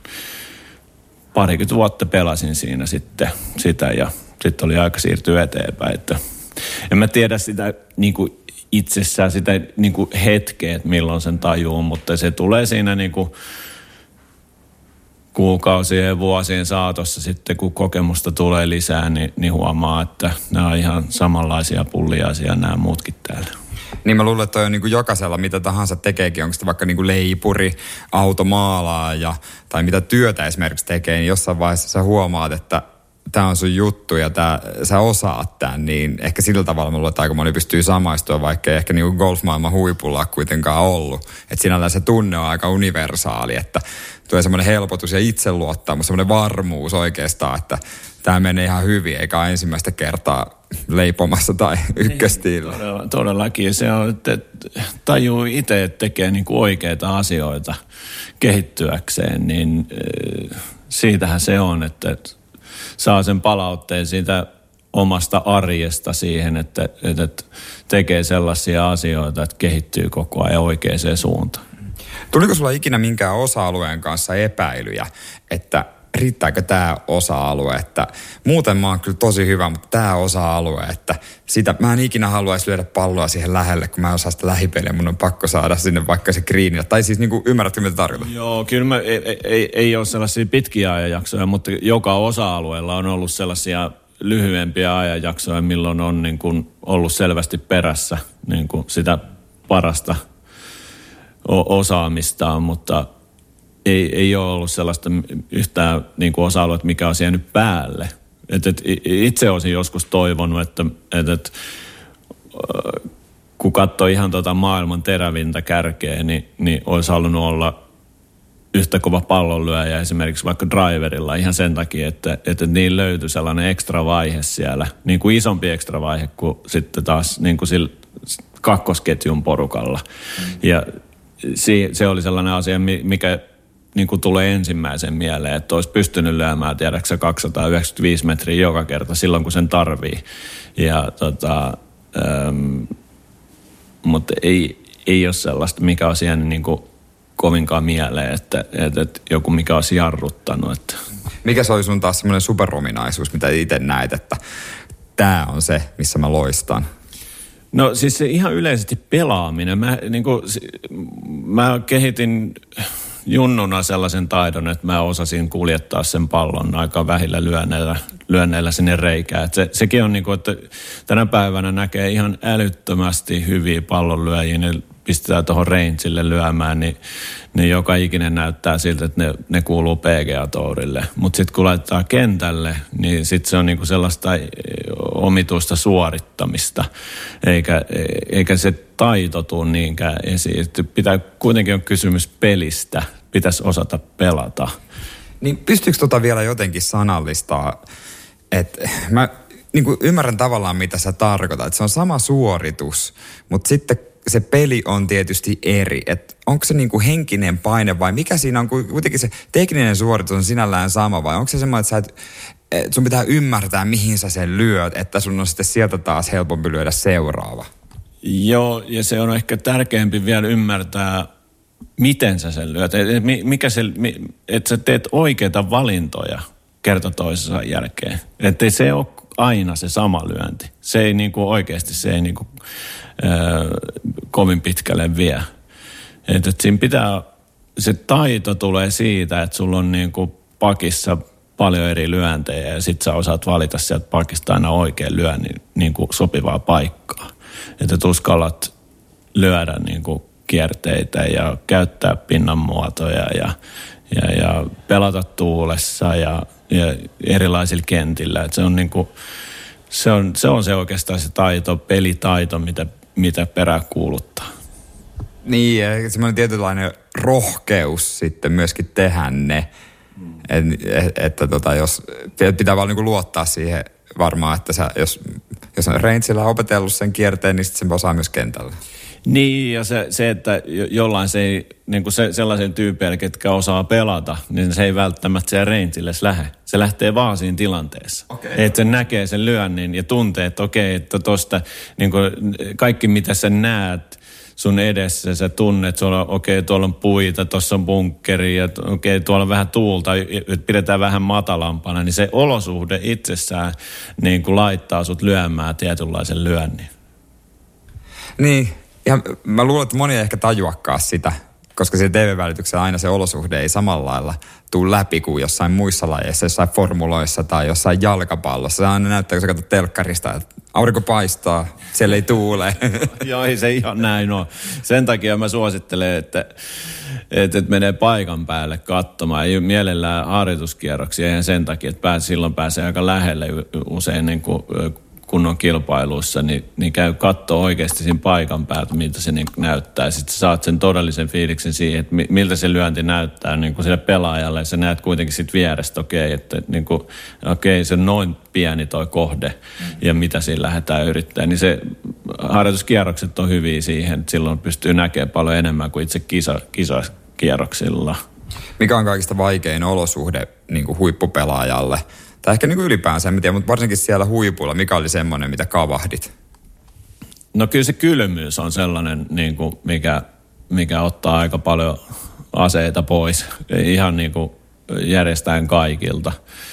20 vuotta pelasin siinä sitten sitä ja sitten oli aika siirtyä eteenpäin. Että en mä tiedä sitä niin kuin itsessään sitä niin kuin hetkeä, että milloin sen tajuu, mutta se tulee siinä niin kuin kuukausien ja vuosien saatossa sitten, kun kokemusta tulee lisää, niin huomaa, että nämä on ihan samanlaisia pulliaisia nämä muutkin täällä. Niin mä luulen, että toi on niin kuin jokaisella, mitä tahansa tekeekin, onko sitä vaikka niin kuin leipuri, automaalaaja tai mitä työtä esimerkiksi tekee, niin jossain vaiheessa sä huomaat, että tämä on sun juttu ja sä osaat tämän, niin ehkä sillä tavalla mä luulen, että aika moni pystyy samaistua, vaikka ei ehkä niin kuin golfmaailman huipulla kuitenkaan ollut. Että sinällään se tunne on aika universaali, että tulee semmoinen helpotus ja itseluottamus, semmoinen varmuus oikeastaan, että tämä menee ihan hyvin, eikä ole ensimmäistä kertaa leipomassa tai ykköstiillä. Todellakin. Se on, että tajuu itse, että tekee niin kuin oikeita asioita kehittyäkseen, niin siitähän se on, että saa sen palautteen siitä omasta arjesta siihen, että tekee sellaisia asioita, että kehittyy koko ajan oikeaan suuntaan. Tuliko sulla ikinä minkään osa-alueen kanssa epäilyjä, että riittääkö tämä osa-alue, että muuten mä oon kyllä tosi hyvä, mutta tämä osa-alue, että mä en ikinä haluaisi lyödä palloa siihen lähelle, kun mä en osaa sitä lähipeliä, mun on pakko saada sinne vaikka se greenillä. Tai siis niin kuin, ymmärrätkö mitä tarkoitan? Joo, kyllä ei ole sellaisia pitkiä ajanjaksoja, mutta joka osa-alueella on ollut sellaisia lyhyempiä ajanjaksoja, milloin on niin kuin ollut selvästi perässä niin kuin sitä parasta osaamistaan, mutta ei ole ollut sellaista yhtään niin kuin osa-aluetta, mikä on jäänyt päälle. Itse olisin joskus toivonut, että kun katsoo ihan maailman terävintä kärkeä, niin olisi halunnut olla yhtä kova pallonlyöjä esimerkiksi vaikka driverilla ihan sen takia, että niin löytyi sellainen ekstra vaihe siellä, niin kuin isompi ekstra vaihe kuin sitten taas niin kuin sillä kakkosketjun porukalla. Ja se oli sellainen asia, mikä niin kuin tulee ensimmäisen mieleen, että olisi pystynyt lyömään, tiedäksä, 295 metriä joka kerta silloin, kun sen tarvii. Ja mutta ei ole sellaista, mikä on jäänyt niin kuin kovinkaan mieleen, että joku mikä olisi jarruttanut. Että. Mikä se oli sun taas semmoinen superominaisuus, mitä itse näet, että tämä on se, missä mä loistan? No siis se ihan yleisesti pelaaminen. Mä kehitin junnuna sellaisen taidon, että mä osasin kuljettaa sen pallon aika vähillä lyönneillä sinne reikään. Sekin on niin kuin, että tänä päivänä näkee ihan älyttömästi hyviä pallonlyöjiä. Ne pistetään tuohon rangeille lyömään, niin joka ikinen näyttää siltä, että ne kuuluu PGA-tourille. Mutta sitten kun laittaa kentälle, niin sitten se on niinku sellaista omituista suorittamista, eikä se taito tule niinkään esiin. Kuitenkin on kysymys pelistä, pitäisi osata pelata. Niin pystyykö vielä jotenkin sanallistaa, että mä niin ymmärrän tavallaan mitä sä tarkoitat, että se on sama suoritus, mutta sitten se peli on tietysti eri, että onko se niin kuin henkinen paine vai mikä siinä on, kuitenkin se tekninen suoritus on sinällään sama vai onko se semmoinen, että sun pitää ymmärtää mihin sä sen lyöt, että sun on sitten sieltä taas helpompi lyödä seuraava. Joo, ja se on ehkä tärkeämpi vielä ymmärtää, miten sä sen lyöt, että sä teet oikeita valintoja kerta toisensa jälkeen, ettei se ole aina se sama lyönti. Se ei niinku oikeasti, kovin pitkälle vie. Että siinä pitää, se taito tulee siitä, että sulla on niinku pakissa paljon eri lyöntejä ja sit sä osaat valita sieltä pakista aina oikein lyönnin niinku sopivaa paikkaa. Että uskallat lyödä niinku kierteitä ja käyttää pinnan muotoja ja pelata tuulessa ja erilaisilla kentillä. Että se on niinku, se on se oikeastaan se taito, pelitaito, mitä peräänkuuluttaa. Niin, ja semmoinen tietynlainen rohkeus sitten myöskin tehdä ne. Että jos pitää vaan niinku luottaa siihen varmaan, että jos on rangeillä opetellut sen kierteen, niin sitten se osaa myös kentällä. Niin, ja se että jollain se ei, niin kuin sellaisen tyypeillä, ketkä osaa pelata, niin se ei välttämättä siellä rangeille lähde. Se lähtee vaan siinä tilanteessa. Okay. Että se näkee sen lyönnin ja tuntee, että okei, että tosta niin kuin kaikki mitä sä näet sun edessä, sä tunnet, tuolla on puita, tuossa on bunkkeri ja tuolla on vähän tuulta, pidetään vähän matalampana, niin se olosuhde itsessään niin kuin laittaa sut lyömään tietynlaisen lyönnin. Niin. Ja mä luulen, että moni ei ehkä tajuakaan sitä, koska se TV-välityksellä aina se olosuhde ei samalla lailla tule läpi kuin jossain muissa lajeissa, jossain formuloissa tai jossain jalkapallossa. Se aina näyttää, kun sä katsot telkkarista, että aurinko paistaa, siellä ei tuule. Joo, ei se ihan näin ole. Sen takia mä suosittelen, että menee paikan päälle katsomaan. Ei mielellään harjoituskierroksia, eihän sen takia, että silloin pääsee aika lähelle usein niin kuin kunnon kilpailuissa, niin käy kattoo oikeasti siinä paikan päältä, miltä se niin näyttää. Sitten sä saat sen todellisen fiiliksen siihen, että miltä se lyönti näyttää niin kuin sille pelaajalle. Ja sä näet kuitenkin sit vierestä, se on noin pieni toi kohde ja mitä siinä lähdetään yrittämään. Niin se harjoituskierrokset on hyviä siihen, että silloin pystyy näkemään paljon enemmän kuin itse kisakierroksilla. Mikä on kaikista vaikein olosuhde niin kuin huippupelaajalle? Tai ehkä niin kuin ylipäänsä, en tiedä, mutta varsinkin siellä huipulla, mikä oli semmoinen, mitä kavahdit? No kyllä se kylmyys on sellainen, niin kuin mikä ottaa aika paljon aseita pois. Ihan niin kuin järjestäen kaikilta.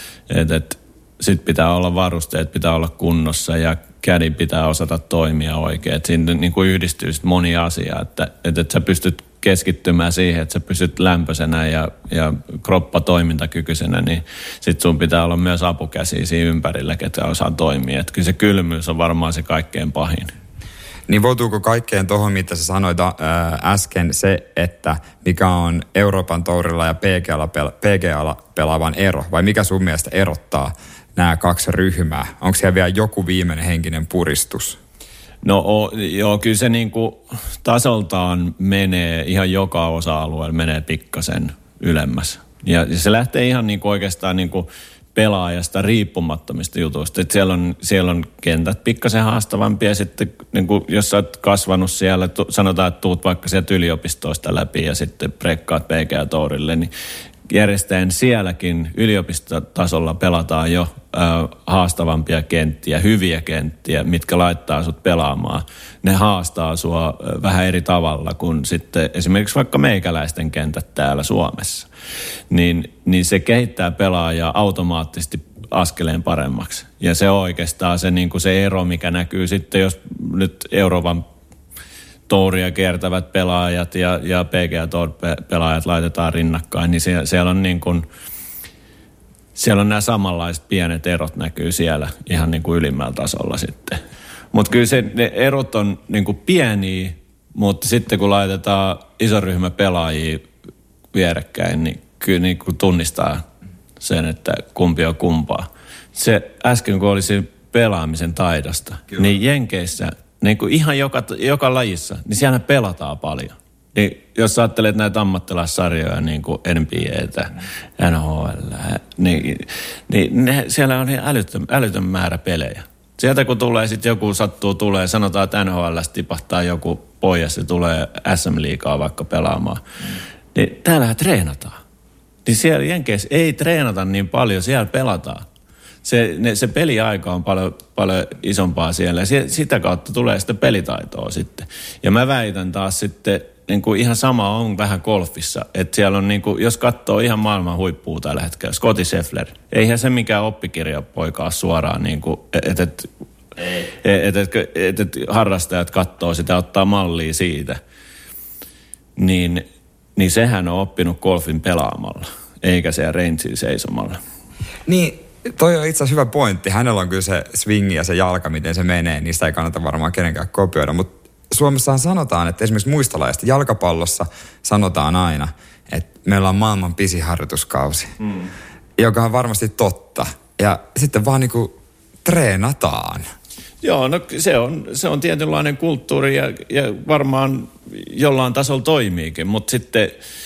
Sitten pitää olla varusteet, pitää olla kunnossa ja kädin pitää osata toimia oikein. Et siinä niin kuin yhdistyy sit moni asia, että sä pystyt keskittymään siihen, että sä pysyt lämpöisenä ja kroppa toimintakykyisenä, niin sit sun pitää olla myös apukäsiä siinä ympärillä, ketkä osaa toimia. Että kyllä se kylmyys on varmaan se kaikkein pahin. Niin voituuko kaikkeen tuohon, mitä sä sanoit äsken, se, että mikä on Euroopan tourilla ja PGAlla pelaavan ero? Vai mikä sun mielestä erottaa nämä kaksi ryhmää? Onko siellä vielä joku viimeinen henkinen puristus? No joo, kyllä se niinku tasoltaan menee, ihan joka osa-alueella menee pikkasen ylemmäs. Ja se lähtee ihan niinku oikeastaan niinku pelaajasta riippumattomista jutuista. Et siellä on kentät pikkasen haastavampia ja sitten niinku, jos sä oot kasvanut siellä, sanotaan, että tuut vaikka sieltä yliopistoista läpi ja sitten brekkaat PGA-tourille, niin järjestäen sielläkin yliopistotasolla pelataan jo haastavampia kenttiä, hyviä kenttiä, mitkä laittaa sut pelaamaan. Ne haastaa sua vähän eri tavalla kuin sitten esimerkiksi vaikka meikäläisten kentät täällä Suomessa. Niin se kehittää pelaajaa automaattisesti askeleen paremmaksi. Ja se on oikeastaan se, niin kuin se ero, mikä näkyy sitten, jos nyt Euroopan touria kiertävät pelaajat ja PGA Tour-pelaajat laitetaan rinnakkain, niin siellä on niin kuin, siellä on nämä samanlaiset pienet erot näkyy siellä ihan niin kuin ylimmällä tasolla sitten. Mutta kyllä ne erot on niin kuin pieniä, Mutta sitten kun laitetaan iso ryhmä pelaajia vierekkäin, niin kyllä niin kuin tunnistaa sen, että kumpi on kumpaa. Se äsken, kun oli siinä pelaamisen taidosta, kyllä. Niin Jenkeissä, niin kuin ihan joka lajissa, niin siellä pelataan paljon. Niin jos ajattelet näitä ammattilaissarjoja, niin kuin NBA:tä, NHL, niin siellä on älytön määrä pelejä. Sieltä kun tulee sitten joku tulee, sanotaan, että NHL:stä tipahtaa joku pojas ja tulee SM-liigaa vaikka pelaamaan. Niin täällähän treenataan. Niin siellä Jenkeissä ei treenata niin paljon, siellä pelataan. Se peliaika on paljon isompaa siellä ja sitä kautta tulee sitä pelitaitoa sitten. Ja mä väitän taas sitten, niin kuin ihan sama on vähän golfissa, että siellä on niin kuin, jos katsoo ihan maailman huippua tällä hetkellä, Scottie Scheffler, eihän se mikään oppikirjapoikaa suoraan, niin kuin, että harrastajat katsoo sitä, ottaa mallia siitä, niin sehän on oppinut golfin pelaamalla, eikä se rangein seisomalla. Niin, toi on itse asiassa hyvä pointti. Hänellä on kyllä se swingi ja se jalka, miten se menee, niistä ei kannata varmaan kenenkään kopioida, mutta Suomessahan sanotaan, että esimerkiksi muista lajeista, jalkapallossa sanotaan aina, että meillä on maailman pisin harjoituskausi, joka on varmasti totta. Ja sitten vaan niinku treenataan. Joo, no se on tietynlainen kulttuuri ja varmaan jollain tasolla toimiikin, mutta sitten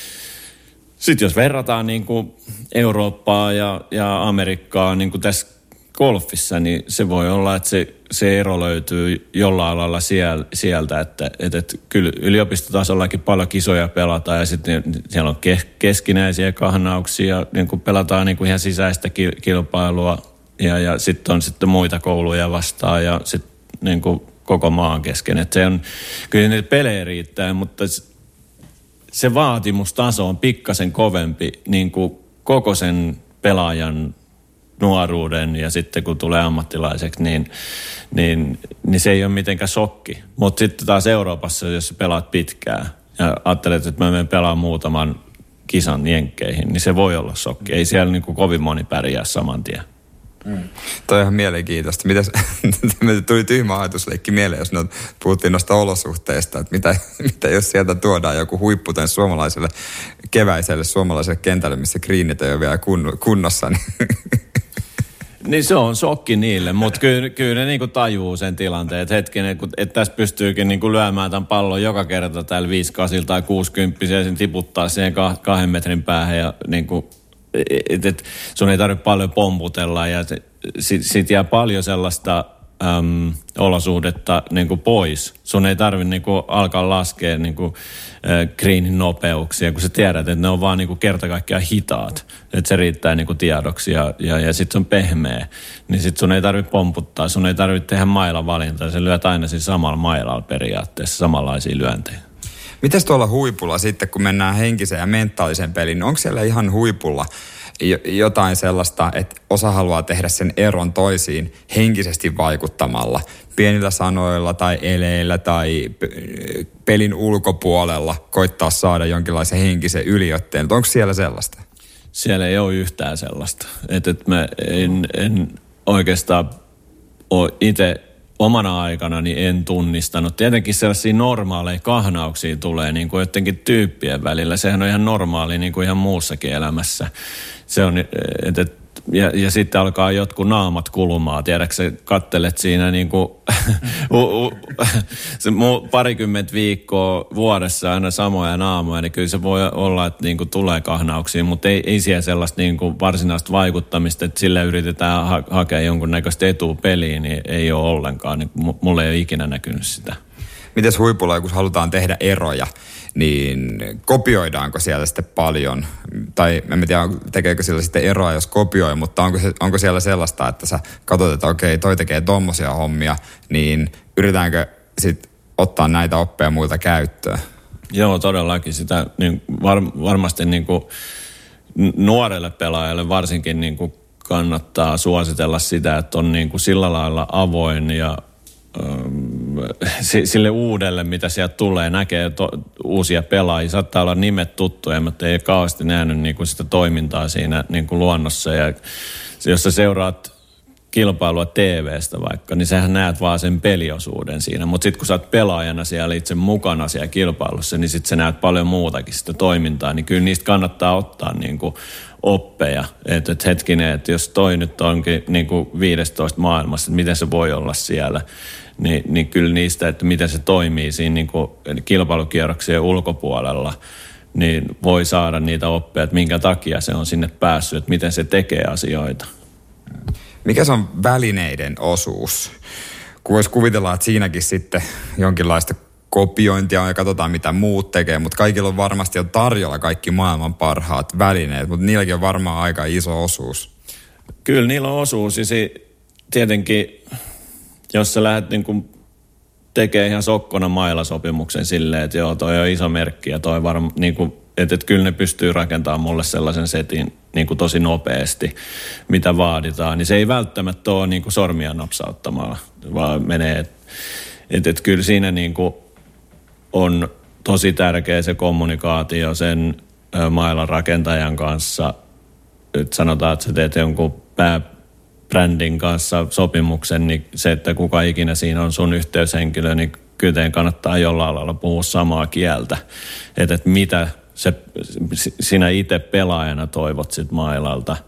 jos verrataan niinku Eurooppaa ja Amerikkaa niinku tässä golfissa, niin se voi olla, että se ero löytyy jollain lailla sieltä, että kyllä yliopistotasollakin paljon kisoja pelataan ja sitten siellä on keskinäisiä kahnauksia, niin kuin pelataan niin kuin ihan sisäistä kilpailua ja sitten on sitten muita kouluja vastaan ja sitten niin kuin koko maan kesken. Että se on, kyllä niitä pelejä riittää, mutta se vaatimustaso on pikkasen kovempi niin kuin koko sen pelaajan nuoruuden ja sitten kun tulee ammattilaiseksi, niin se ei ole mitenkään shokki. Mutta sitten taas Euroopassa, jos pelaat pitkään ja ajattelet, että mä menen pelaamaan muutaman kisan jenkkeihin, niin se voi olla shokki. Ei siellä niin kuin kovin moni pärjää saman tien. Toi on ihan mielenkiintoista. Me tuli tyhmä ajatusleikki mieleen, jos puhuttiin noista olosuhteista, että mitä jos sieltä tuodaan joku huippu tämän suomalaiselle keväiselle suomalaiselle kentälle, missä greenit ei ole vielä kunnossa. Niin se on shokki niille, mutta kyllä ne niinku tajuu sen tilanteen, että hetkinen, että tässä pystyykin niinku lyömään tämän pallon joka kerta täällä 5-8 tai 60 ja sen tiputtaa siihen 2 metrin päähän ja niinku, et sun ei tarvitse paljon pomputella ja sit jää paljon sellaista olosuhdetta niinku pois. Sun ei tarvitse niinku alkaa laskea niinku greenin nopeuksia, kun sä tiedät, että ne on vaan niinku kerta kaikkiaan hitaat. Että se riittää niinku tiedoksi ja sit se on pehmeä. Niin sit sun ei tarvitse pomputtaa, sun ei tarvitse tehdä mailavalintaa. Se lyöt aina siinä samalla mailalla periaatteessa samanlaisia lyöntejä. Mites tuolla huipulla sitten, kun mennään henkiseen ja mentaaliseen peliin, onko siellä ihan huipulla jotain sellaista, että osa haluaa tehdä sen eron toisiin henkisesti vaikuttamalla, pienillä sanoilla tai eleillä tai pelin ulkopuolella koittaa saada jonkinlaisen henkisen yliotteen. Onko siellä sellaista? Siellä ei ole yhtään sellaista. Että mä en oikeastaan ole itse omana aikanani en tunnistanut. Tietenkin sellaisia normaaleja kahnauksia tulee niin kuin jotenkin tyyppien välillä. Sehän on ihan normaali niin kuin ihan muussakin elämässä. Se on, ja sitten alkaa jotkut naamat kulumaan. Tiedätkö, kattelet siinä niin kuin se 20 viikkoa vuodessa aina samoja naamoja, niin kyllä se voi olla, että niin kuin tulee kahnauksia, mutta ei siellä sellaista niin kuin varsinaista vaikuttamista, että sillä yritetään hakea jonkunnäköistä etua peliin, niin ei ole ollenkaan. Niin mulle ei ole ikinä näkynyt sitä. Mites huipulla, kun halutaan tehdä eroja, niin kopioidaanko siellä sitten paljon? Tai en tiedä, tekeekö siellä sitten eroa, jos kopioi, mutta onko siellä sellaista, että sä katsot, että okei, toi tekee tommosia hommia, niin yritetäänkö sitten ottaa näitä oppeja muilta käyttöön? Joo, todellakin. Sitä niin varmasti niin kuin nuorelle pelaajalle varsinkin niin kuin kannattaa suositella sitä, että on niin kuin sillä lailla avoin ja sille uudelle, mitä sieltä tulee, näkee uusia pelaajia. Saattaa olla nimet tuttuja, mutta ei kauheasti nähnyt niin kuin sitä toimintaa siinä niin kuin luonnossa. Ja jos sä seuraat kilpailua TV:stä vaikka, niin sähän näet vaan sen peliosuuden siinä. Mutta sitten kun sä oot pelaajana siellä itse mukana siellä kilpailussa, niin sitten sä näet paljon muutakin sitä toimintaa. Niin kyllä niistä kannattaa ottaa niinku oppeja. Että hetkinen, että jos toi nyt onkin niinku 15 maailmassa, että miten se voi olla siellä, niin kyllä niistä, että miten se toimii siinä niinku kilpailukierroksien ulkopuolella, niin voi saada niitä oppeja, että minkä takia se on sinne päässyt, että miten se tekee asioita. Mikä se on välineiden osuus? Kun voisi kuvitella, että siinäkin sitten jonkinlaista kopiointia ja katsotaan, mitä muut tekee, mutta kaikilla on varmasti jo tarjolla kaikki maailman parhaat välineet, mutta niilläkin on varmaan aika iso osuus. Kyllä niillä on osuus, ja tietenkin, jos sä lähdet niin tekemään ihan sokkona mailasopimuksen silleen, että joo, toi on iso merkki ja toi varmaan, niin että kyllä ne pystyy rakentamaan mulle sellaisen setin niin kuin tosi nopeasti, mitä vaaditaan, niin se ei välttämättä ole niin kuin sormia napsauttamalla, vaan menee, että kyllä siinä niin kuin on tosi tärkeä se kommunikaatio sen mailan rakentajan kanssa. Nyt sanotaan, että sä teet jonkun pääbrändin kanssa sopimuksen, niin se, että kuka ikinä siinä on sun yhteyshenkilö, niin kyllä teidän kannattaa jollain lailla puhua samaa kieltä. Että mitä sinä itse pelaajana toivot sit mailalta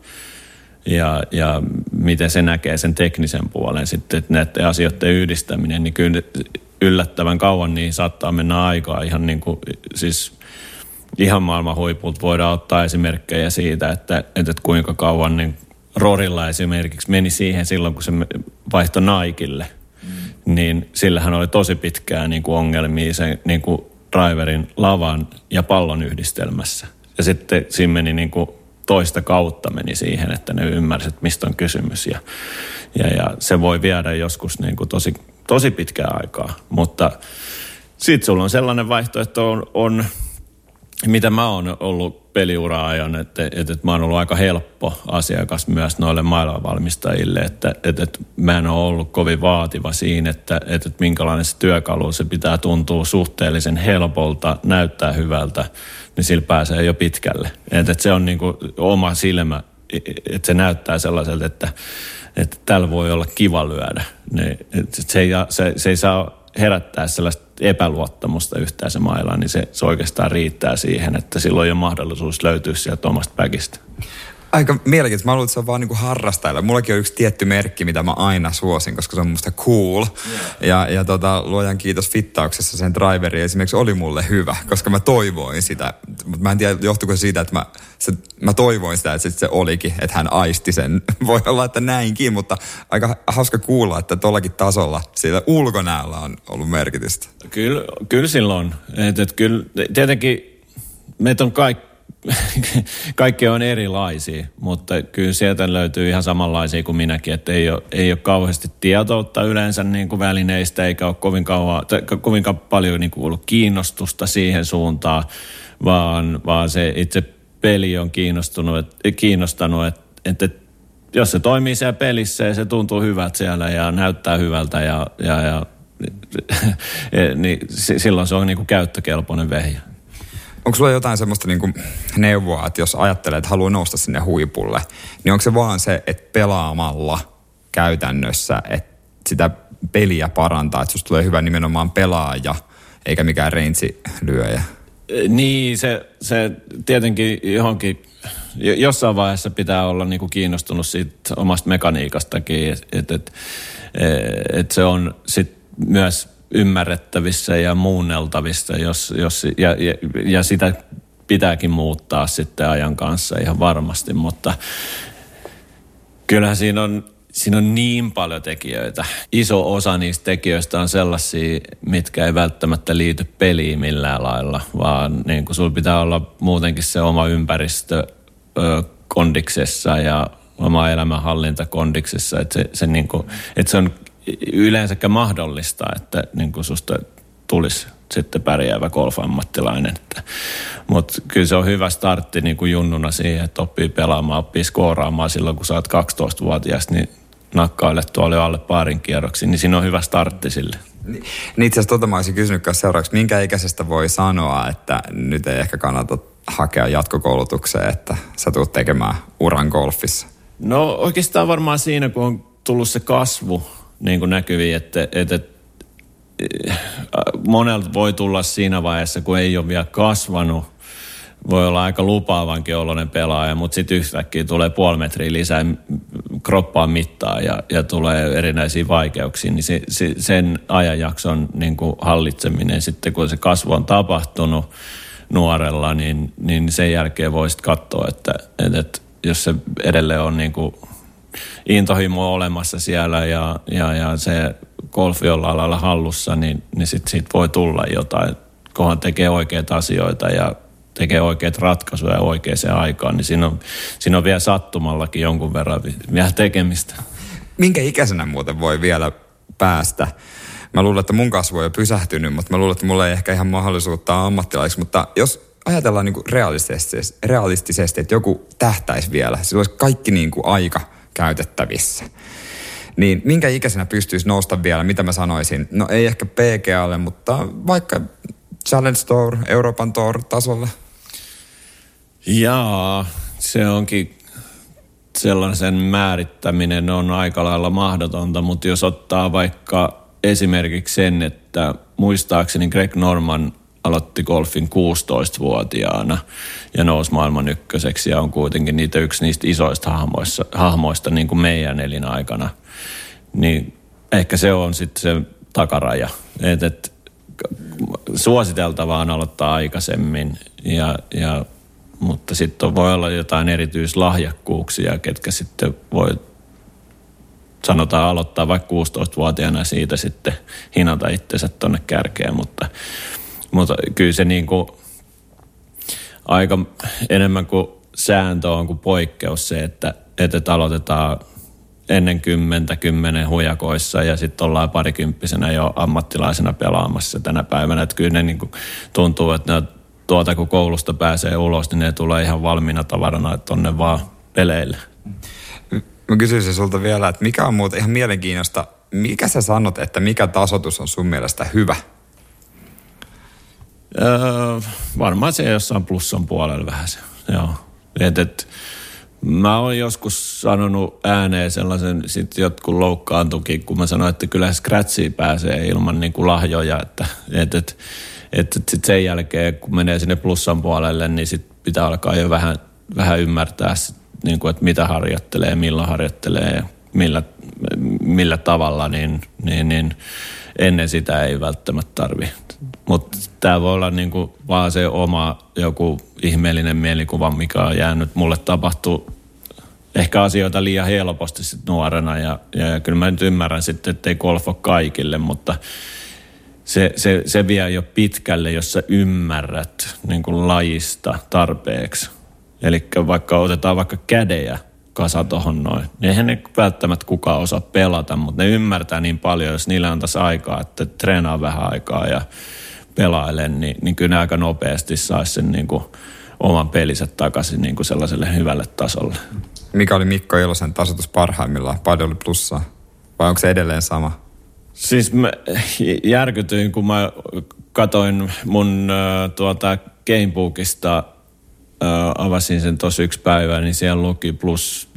ja miten se näkee sen teknisen puolen sitten, että näiden asioiden yhdistäminen, niin kyllä yllättävän kauan niin saattaa mennä aikaa ihan niin kuin, siis ihan maailman huipulta voidaan ottaa esimerkkejä siitä, että kuinka kauan niin Rorilla esimerkiksi meni siihen silloin, kun se vaihtoi Nikelle, niin sillähän oli tosi pitkään niin kuin ongelmia sen niin kuin driverin, lavan ja pallon yhdistelmässä. Ja sitten siinä meni niin kuin toista kautta meni siihen, että ne ymmärsivät, mistä on kysymys. Ja se voi viedä joskus niin kuin tosi pitkää aikaa. Mutta sitten sulla on sellainen vaihtoehto, on mitä mä oon ollut peliuraa ajan, että mä oon ollut aika helppo asiakas myös noille mailavalmistajille, että mä en ole ollut kovin vaativa siinä, että minkälainen se työkalu, se pitää tuntua suhteellisen helpolta, näyttää hyvältä, niin sillä pääsee jo pitkälle. Että se on niin kuin oma silmä, että se näyttää sellaiselta, että tällä voi olla kiva lyödä. Se ei saa herättää sellaista epäluottamusta yhtään se mailaan, niin se oikeastaan riittää siihen, että silloin on mahdollisuus löytyä sieltä omasta päkistä. Aika mielenkiintoista. Mä luulen, että se on vaan niin kuin harrastajilla. Mullakin on yksi tietty merkki, mitä mä aina suosin, koska se on musta cool. Yeah. Ja luojan kiitos fittauksessa sen driveri esimerkiksi oli mulle hyvä, koska mä toivoin sitä. Mutta mä en tiedä, johtuiko se siitä, että mä toivoin sitä, että se olikin, että hän aisti sen. Voi olla, että näinkin, mutta aika hauska kuulla, että tollakin tasolla siitä ulkonäöllä on ollut merkitystä. Kyllä silloin. Kyllä tietenkin meitä on kaikki on erilaisia, mutta kyllä sieltä löytyy ihan samanlaisia kuin minäkin, että ei ole kauheasti tietoutta yleensä niin kuin välineistä, eikä ole kovinkaan paljon niin kuin ollut kiinnostusta siihen suuntaan, vaan se itse peli on kiinnostanut, että jos se toimii siellä pelissä ja se tuntuu hyvältä siellä ja näyttää hyvältä niin silloin se on niin kuin käyttökelpoinen vehje. Onko sulla jotain semmoista niin kuin neuvoa, että jos ajattelee, että haluaa nousta sinne huipulle, niin onko se vaan se, että pelaamalla käytännössä, että sitä peliä parantaa, että susta tulee hyvä nimenomaan pelaaja, eikä mikään range-lyöjä? Niin, se tietenkin johonkin, jossain vaiheessa pitää olla niin kuin kiinnostunut siitä omasta mekaniikastakin, että se on sitten myös ymmärrettävissä ja muunneltavissa, ja sitä pitääkin muuttaa sitten ajan kanssa ihan varmasti, mutta kyllähän siinä on niin paljon tekijöitä. Iso osa niistä tekijöistä on sellaisia, mitkä ei välttämättä liity peliin millään lailla, vaan niin kuin sulla pitää olla muutenkin se oma ympäristö kondiksessa ja oma elämänhallinta kondiksessa, että se on yleensäkään mahdollista, että niin kuin susta tulisi sitten pärjäävä golf-ammattilainen. Mutta kyllä se on hyvä startti niin kuin junnuna siihen, että oppii pelaamaan, oppii skooraamaan silloin, kun sä oot 12-vuotias, niin nakkaille tuolla alle paarin kierroksiin, niin siinä on hyvä startti sille. Niin itse asiassa mä olisin kysynyt seuraavaksi, minkä ikäisestä voi sanoa, että nyt ei ehkä kannata hakea jatkokoulutukseen, että sä tulet tekemään uran golfissa? No oikeastaan varmaan siinä, kun on tullut se kasvu niin kuin näkyviin, että monelta voi tulla siinä vaiheessa, kun ei ole vielä kasvanut. Voi olla aika lupaavankin oloinen pelaaja, mutta sitten yhtäkkiä tulee 0,5 metriä lisää kroppaan mittaa ja tulee erinäisiä vaikeuksia. Niin sen ajanjakson niin kuin hallitseminen sitten, kun se kasvu on tapahtunut nuorella, niin sen jälkeen voisit katsoa, että jos se edelleen on niin kuin intohimo olemassa siellä ja se golfi jollain lailla hallussa, niin sitten siitä voi tulla jotain, kunhan tekee oikeita asioita ja tekee oikeat ratkaisuja oikeaan aikaan, niin siinä on vielä sattumallakin jonkun verran vielä tekemistä. Minkä ikäisenä muuten voi vielä päästä? Mä luulen, että mun kasvu on jo pysähtynyt, mutta mä luulen, että mulla ei ehkä ihan mahdollisuutta ammattilaiksi. Mutta jos ajatellaan niin kuin realistisesti, että joku tähtäisi vielä, sillä olisi kaikki niin kuin aika käytettävissä. Niin minkä ikäisenä pystyisi nousta vielä, mitä mä sanoisin? No ei ehkä PGAlle, mutta vaikka Challenge Tour, Euroopan Tour tasolle. Jaa, se onkin sellaisen määrittäminen on aika lailla mahdotonta, mutta jos ottaa vaikka esimerkiksi sen, että muistaakseni Greg Norman aloitti golfin 16-vuotiaana ja nousi maailman ykköseksi ja on kuitenkin yksi niistä isoista hahmoista niin kuin meidän elinaikana, niin ehkä se on sitten se takaraja, että suositeltavaa on aloittaa aikaisemmin, mutta sitten voi olla jotain erityislahjakkuuksia, ketkä sitten voi sanotaan aloittaa vaikka 16-vuotiaana siitä sitten hinata itsensä tuonne kärkeen, mutta kyllä se niin kuin aika enemmän kuin sääntö on kuin poikkeus se, että aloitetaan ennen 10 hujakoissa ja sitten ollaan parikymppisenä jo ammattilaisena pelaamassa tänä päivänä. Että kyllä ne niin kuin tuntuu, että kun koulusta pääsee ulos, niin ne tulee ihan valmiina tavarana tonne vaan peleille. Mä kysyisin sulta vielä, että mikä on muuten ihan mielenkiinnosta, mikä sä sanot, että mikä tasoitus on sun mielestä hyvä? Varmaan se jossain plussan puolella vähän se, joo. Mä oon joskus sanonut ääneen sellaisen, sit jotkut loukkaantukin, kun mä sanoin, että kyllä scratchiin pääsee ilman niin kuin lahjoja, että sit sen jälkeen, kun menee sinne plussan puolelle, niin sit pitää alkaa jo vähän ymmärtää, niin kuin, että mitä harjoittelee, milloin harjoittelee, millä tavalla, niin ennen sitä ei välttämättä tarvitse. Mutta tämä voi olla niin kuin vaan se oma joku ihmeellinen mielikuva, mikä on jäänyt. Mulle tapahtuu ehkä asioita liian helposti sit nuorena ja kyllä mä nyt ymmärrän sitten, että ei golf ole kaikille, mutta se vie jo pitkälle, jos sä ymmärrät niin kuin lajista tarpeeksi. Eli otetaan vaikka kädejä kasa tohon noin, niin eihän ne välttämättä kukaan osaa pelata, mutta ne ymmärtää niin paljon, jos niillä on tässä aikaa, että treenaa vähän aikaa ja pelailee, niin kyllä ne aika nopeasti saisi sen niin kuin oman pelinsä takaisin niin kuin sellaiselle hyvälle tasolle. Mikä oli Mikko Elosen tasoitus parhaimmillaan? Paljon oli plussaa? Vai onko se edelleen sama? Siis mä järkytyin, kun mä katoin mun gamebookista, avasin sen tossa yksi päivä, niin siellä luki plus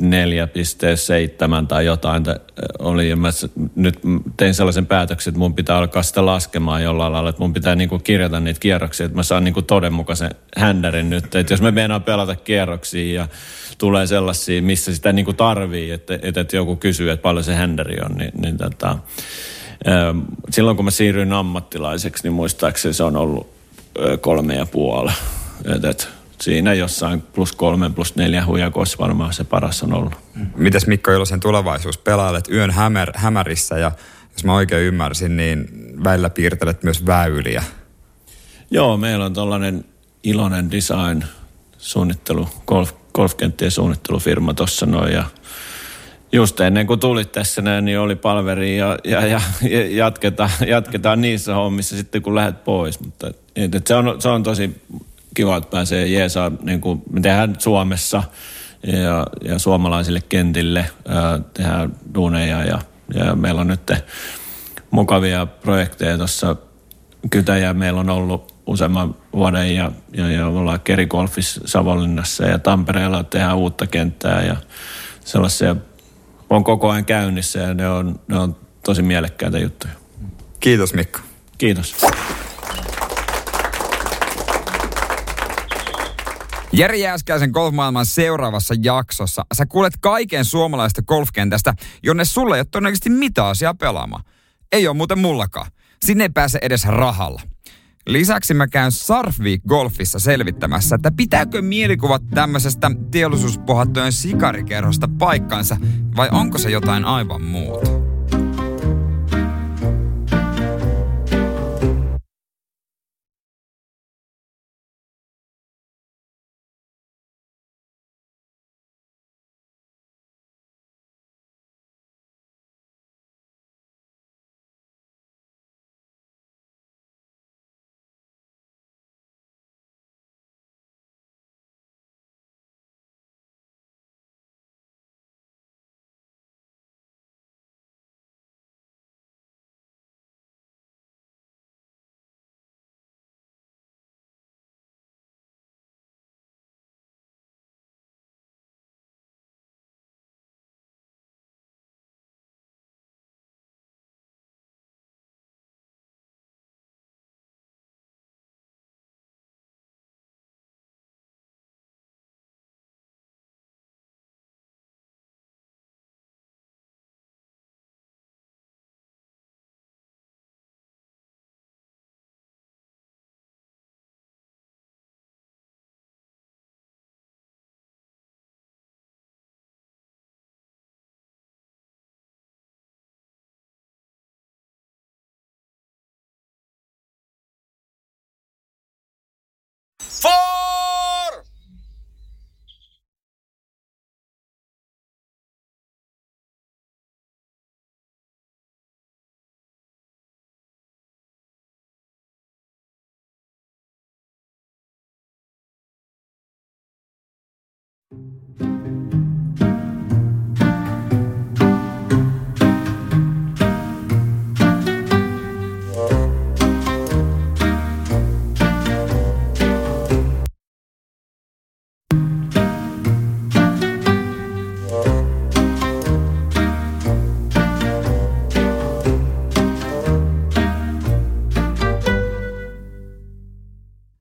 4,7 tai jotain oli. Ja mä nyt tein sellaisen päätöksen, että mun pitää alkaa sitä laskemaan jollain lailla, että mun pitää niinku kirjata niitä kierroksia, että mä saan niinku todenmukaisen händärin nyt. Että jos me meinaan pelata kierroksia ja tulee sellaisia, missä sitä niinku tarvii, että joku kysyy, että paljon se händäri on, niin silloin kun mä siirryin ammattilaiseksi, niin muistaakseni se on ollut 3,5. Että siinä jossain +3, +4 hujakoissa varmaan se paras on ollut. Mites Mikko Elosen tulevaisuus? Pelailet yön hämärissä ja jos mä oikein ymmärsin, niin välillä piirtelet myös väyliä. Joo, meillä on tollainen iloinen design-suunnittelu, golfkenttien suunnittelufirma tossa noin ja just ennen kuin tulit tässä näin, niin oli palveri ja jatketaan niissä hommissa sitten kun lähdet pois, mutta se on tosi kiva, että pääsee jeesaa, niin kuin me tehdään Suomessa ja suomalaisille kentille, tehdään duuneja ja meillä on nyt mukavia projekteja tuossa Kytäjä. Meillä on ollut useamman vuoden ja ollaan Kerigolfissa Savonlinnassa ja Tampereella tehdään uutta kenttää ja sellaisia on koko ajan käynnissä ja ne on tosi mielekkäitä juttuja. Kiitos Mikko. Kiitos. Jere Jääskeläisen golfmaailman seuraavassa jaksossa sä kuulet kaiken suomalaista golfkentästä, jonne sulle ei ole todennäköisesti mitään asiaa pelaamaan. Ei ole muuten mullakaan. Sinne ei pääse edes rahalla. Lisäksi mä käyn Surfweek Golfissa selvittämässä, että pitääkö mielikuvat tämmöisestä teollisuuspohattojen sikarikerhosta paikkansa vai onko se jotain aivan muuta. Four!